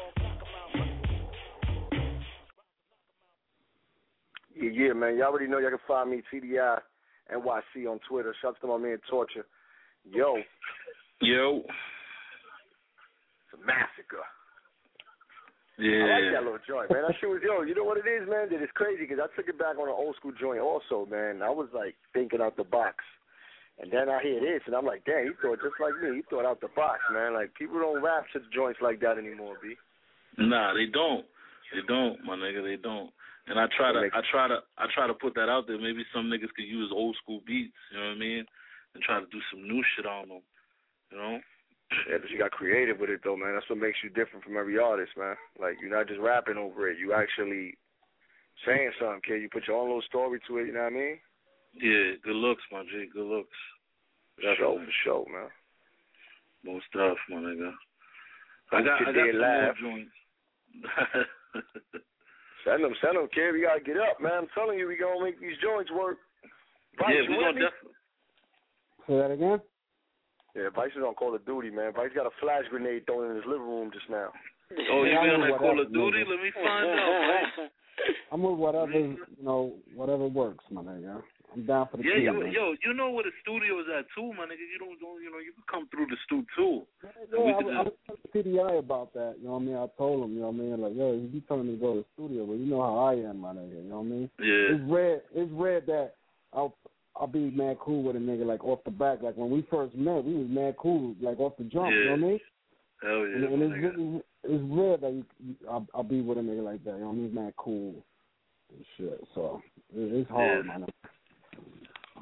Yeah, yeah, man. Y'all already know y'all can find me, T D I N Y C on Twitter. Shouts to my man Torture. Yo. Yo. It's a massacre. Yeah. I like that little joint, man. That shit was, yo, you know what it is, man? That it's crazy because I took it back on an old school joint also, man. I was like thinking out the box. And then I hear this, and I'm like, damn, he thought just like me. He thought out the box, man. Like, people don't rap to joints like that anymore, B. Nah, they don't. They don't, my nigga. They don't. And I try to, I try to, I try to put that out there. Maybe some niggas could use old school beats, you know what I mean, and try to do some new shit on them, you know. Yeah, but you got creative with it, though, man. That's what makes you different from every artist, man. Like, you're not just rapping over it. You actually saying something, kid. You put your own little story to it, you know what I mean? Yeah, good looks, my G. Good looks. For sure, for sure, man. Most stuff, my nigga. I Don't got, you I got dare some laugh. more joints. Send them, send them, kid. We got to get up, man. I'm telling you, we going to make these joints work. Vice, yeah, we going to definitely. Say that again? Yeah, Vice is on Call of Duty, man. Vice got a flash grenade thrown in his living room just now. Oh, you been on that Call of Duty? Let me find out, man. I'm with whatever, you know, whatever works, my nigga. I'm down for the yeah, team, yo, yo, you know where the studio is at too, my nigga. You don't, don't you know, you can come through the stu too. Yeah, yeah I, I was telling T D I about that. You know what I mean? I told him, you know what I mean? Like, yo, you be telling me to go to the studio, but you know how I am, my nigga. You know what I mean? Yeah. It's rare. It's rare that I'll I'll be mad cool with a nigga like off the back. Like when we first met, we was mad cool, like off the jump. Yeah. You know what I mean? Hell yeah. And, and it's, really, it's rare that you, you, I'll, I'll be with a nigga like that. You know what I mean? He's mad cool and shit. So it, it's hard, yeah. man.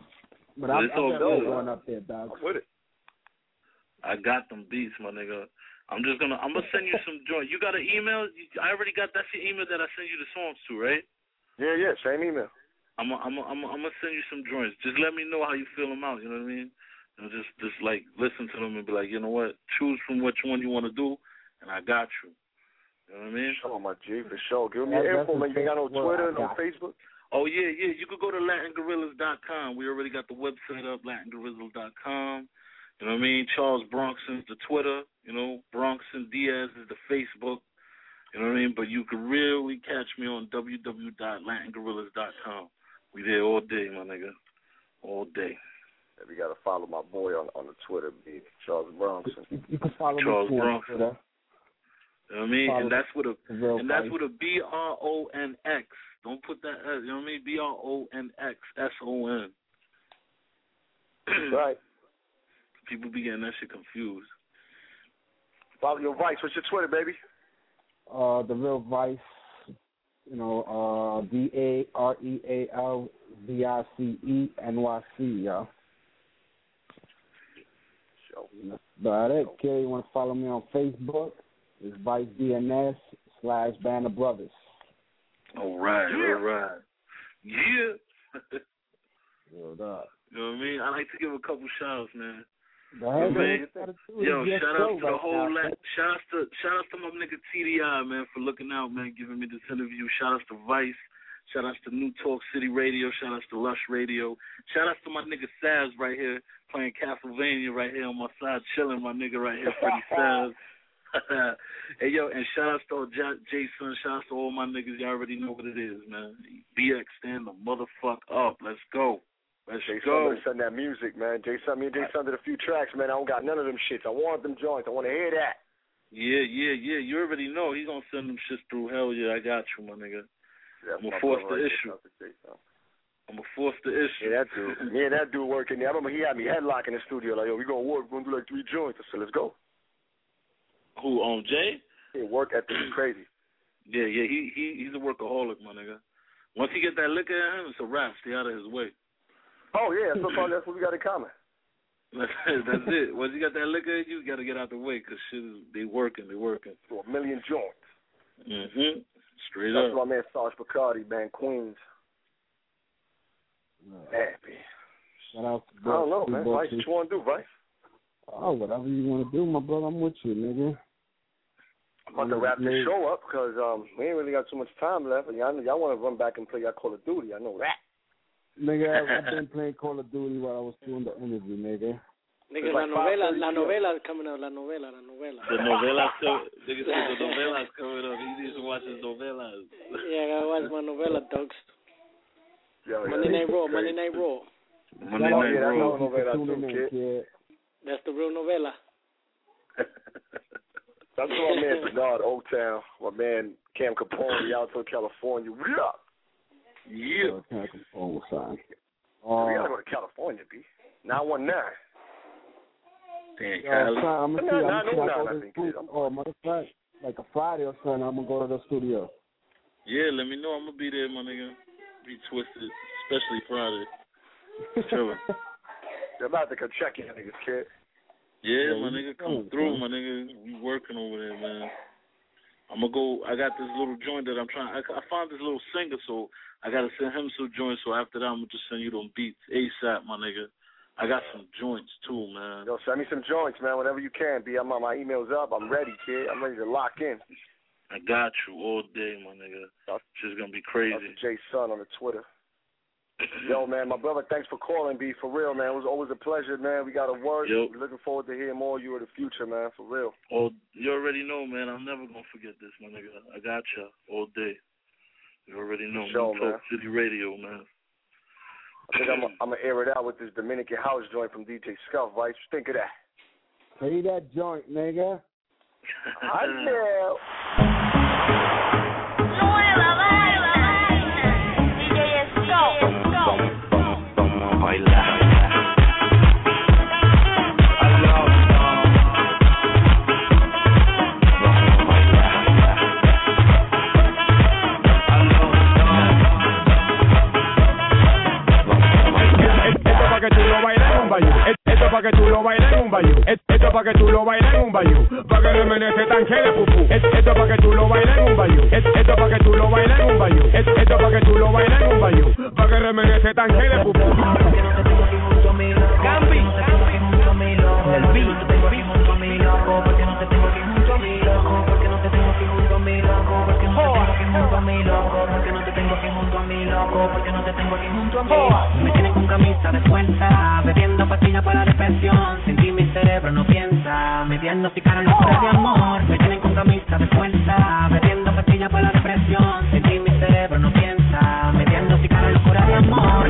But I'm, it's all I'm good. going up there, dog. I'm with it. I got them beats, my nigga. I'm just gonna, I'm gonna send you some joint. You got an email? I already got, that's your email that I send you the songs to, right? Yeah, yeah, same email. I'm a, I'm a, I'm a, I'm gonna send you some joints. Just let me know how you feel them out. You know what I mean? And just, just like listen to them and be like, you know what? Choose from which one you want to do, and I got you. You know what I mean? Come on, my G, for sure. Give me your info, man. You got no Twitter, no Facebook? Oh, yeah, yeah. You could go to Latin Gorillas dot com. We already got the website up, Latin Gorillas dot com. You know what I mean? Charles Bronxon's the Twitter. You know, Bronxon Diaz is the Facebook. You know what I mean? But you can really catch me on w w w dot latin gorillas dot com. We there all day, my nigga. All day. Yeah, we got to follow my boy on on the Twitter, B. Charles Bronxon. You, you can follow Charles me Bronxon. Twitter. You know what I mean? Follow and that's with a and that's fight. with a B R O N X. Don't put that S. You know what I mean? B R O N X S O N. Right. People be getting that shit confused. Follow your Vice. What's your Twitter, baby? Uh, the Real Vice. You know, uh, V A R E A L V I C E N Y C, y'all. Show. That's about it. Okay, you want to follow me on Facebook? It's Vice D N S slash Band of Brothers. All right, Yeah. all right. Yeah. Word up. You know what I mean? I like to give a couple shout outs, man. Go ahead, man. man. Yo, Yes, shout go out to the right whole now, lot. Shout out to shout out to my nigga T D I, man, for looking out, man, giving me this interview. Shout out to Vice. Shout out to New Talk City Radio. Shout out to Lush Radio. Shout out to my nigga Saz right here playing Castlevania right here on my side, chilling. My nigga right here, Freddie Saz. Hey yo, and shout out to J- Jason. Shout out to all my niggas. Y'all already know what it is, man. B X stand the motherfuck up. Let's go. Let's Jay go. sent that music, man. Jay sent me and Jay sent did a few tracks, man. I don't got none of them shits. I want them joints. I want to hear that. Yeah, yeah, yeah. You already know he's gonna send them shits through. Hell yeah, I got you, my nigga. Yeah, I'm gonna force the issue. I'm gonna force the issue. Yeah, that dude. Me and that dude working there. I remember he had me headlock in the studio. Like, yo, we gonna work. We're gonna do like three joints. I said, let's go. Who, um, Jay? Yeah, work ethic is crazy. Yeah, yeah. He he he's a workaholic, my nigga. Once he get that liquor in him, it's a wrap. Stay out of his way. Oh yeah, so far that's what we got in common. That's it. Once you got that liquor in you, you got to get out the way because shit is, they working, they working. For a million joints. Mm-hmm. Straight That's up. my man Sarge Bacardi, man, Queens. Happy. Shout out to I don't know, man. Vice. Vice, what you want to do, Vice? Oh, whatever you want to do, my brother, I'm with you, nigga. I'm about to wrap this show up because um, we ain't really got too much time left. And y'all, y'all want to run back and play y'all Call of Duty. I know that. Nigga, I've been playing Call of Duty while I was doing the interview, nigga. Nigga, It's la like novela, five thirty la p m novela is coming up, la novela, la novela. The novela's coming. Nigga said the novela's coming up. He needs to watch his novelas. Yeah, I gotta watch my novela, dogs. Yo, Monday yeah, Night Raw, crazy. Monday Night Raw. Monday Oh, Night yeah, that's Raw. all novela Tune too, in, kid. kid. That's the real novela. That's my man Bernard Oaktown, my man Cam Capone, Alto, California. We up. Yeah. Uh, oh, son. we gotta Uh, go to California, B. nine one nine. Damn, yo, Cali. son, I'm gonna No, see. no, I'm no, gonna no, go I to think the it is. studio. Oh, matter of fact, like a Friday or something, I'm gonna go to the studio. Yeah, let me know. I'm gonna be there, my nigga. Be twisted, especially Friday. Chillin'. They're about to come check in, niggas, kid. Yeah, Yeah, my we nigga, doing, come through, son. my nigga. We working over there, man. I'm gonna go. I got this little joint that I'm trying. I, I found this little singer, so I gotta send him some joints. So after that, I'm gonna just send you them beats ASAP, my nigga. I got some joints too, man. Yo, send me some joints, man, whenever you can, B. I'm on my email's up. I'm ready, kid. I'm ready to lock in. I got you all day, my nigga. Shit's gonna be crazy. That's Jay Sun on the Twitter. Yo, man, my brother, thanks for calling, B. For real, man. It was always a pleasure, man. We got to work. Yep. We're looking forward to hearing more of you in the future, man. For real. Oh, you already know, man. I'm never gonna forget this, my nigga. I got you all day. You already know. Sure, New man. Talk City Radio, man. I think I'm going to air it out with this Dominican house joint from D J Scuff, right? Just think of that. Play that joint, nigga. I know. Nueva vaina. D J Scope. Vamos a bailar. Esto pa' que tú bayou. Esto pa' que tú lo bailes en un bayou. Pa' que le menes ese tanque de pupú. Esto pa' que tú lo bailes en un bayou. Esto pa' que tú lo bailes en un bayou. Esto pa' que tú lo bailes en un bayou. Pa' que le menes ese tanque de pupú. Cambi, el beat, te tengo aquí junto a mi loco, porque no te tengo aquí junto a mi loco, porque no te tengo aquí junto a mi loco, porque no te tengo aquí junto a mi loco, porque no te tengo aquí junto a mi loco, porque no te tengo aquí junto a mí. Me tienen con camisa de fuerza, bebiendo pastillas para la depresión, sin ti mi cerebro no piensa, me diagnosticaron locura de amor. Me tienen con camisa de fuerza, bebiendo pastillas para la depresión, sin ti mi cerebro no piensa, me diagnosticaron locura de amor.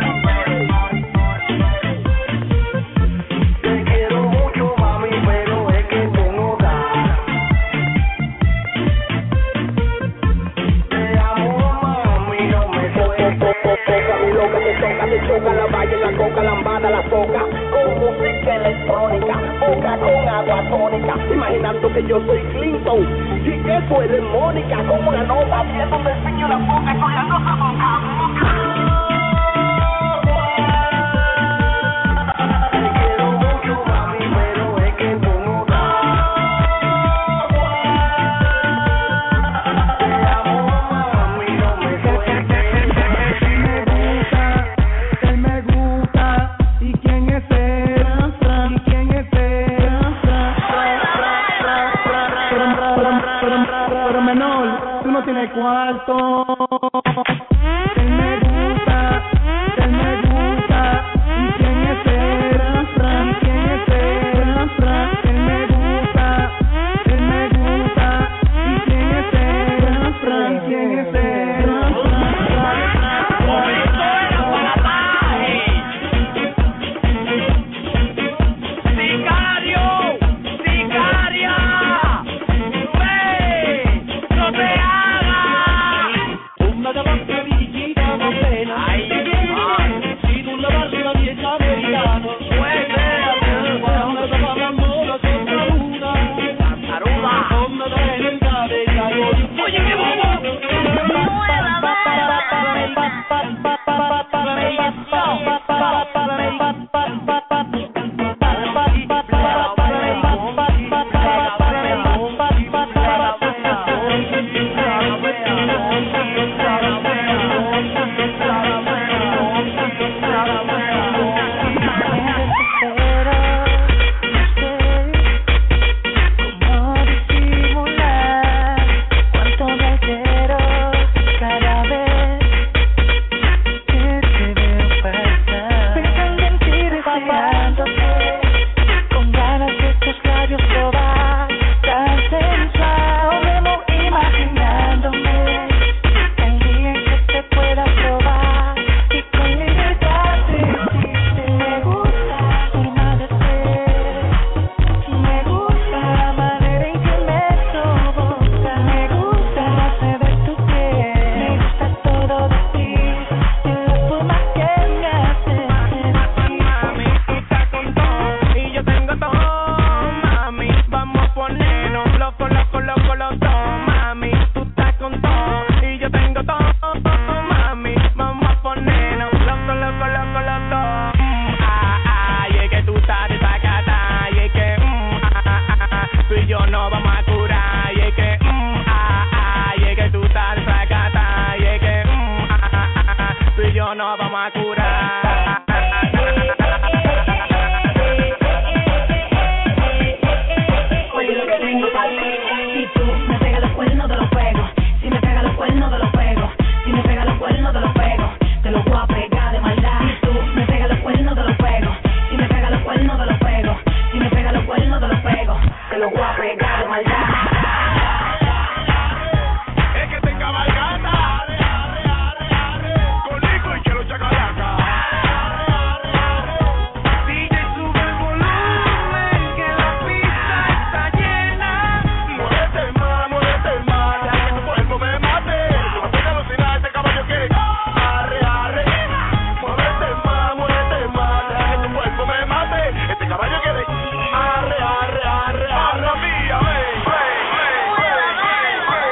Choca la valle, la coca, lambada, la soca, con música electrónica, boca con agua tónica, imaginando que yo soy Clinton y que tú eres Mónica, con una nota viendo el piño la boca con la nota boca, boca. Tiene cuarto, él me gusta, él me gusta, y quién es él, y quién es él, él me gusta, él me gusta, y quién es él, y quién es él. Momento era para Paje. Sicario, sicaria, ve, no te si tu la parla di es americano, come bene in cabeza, oye mi bobo. No vamos a curar.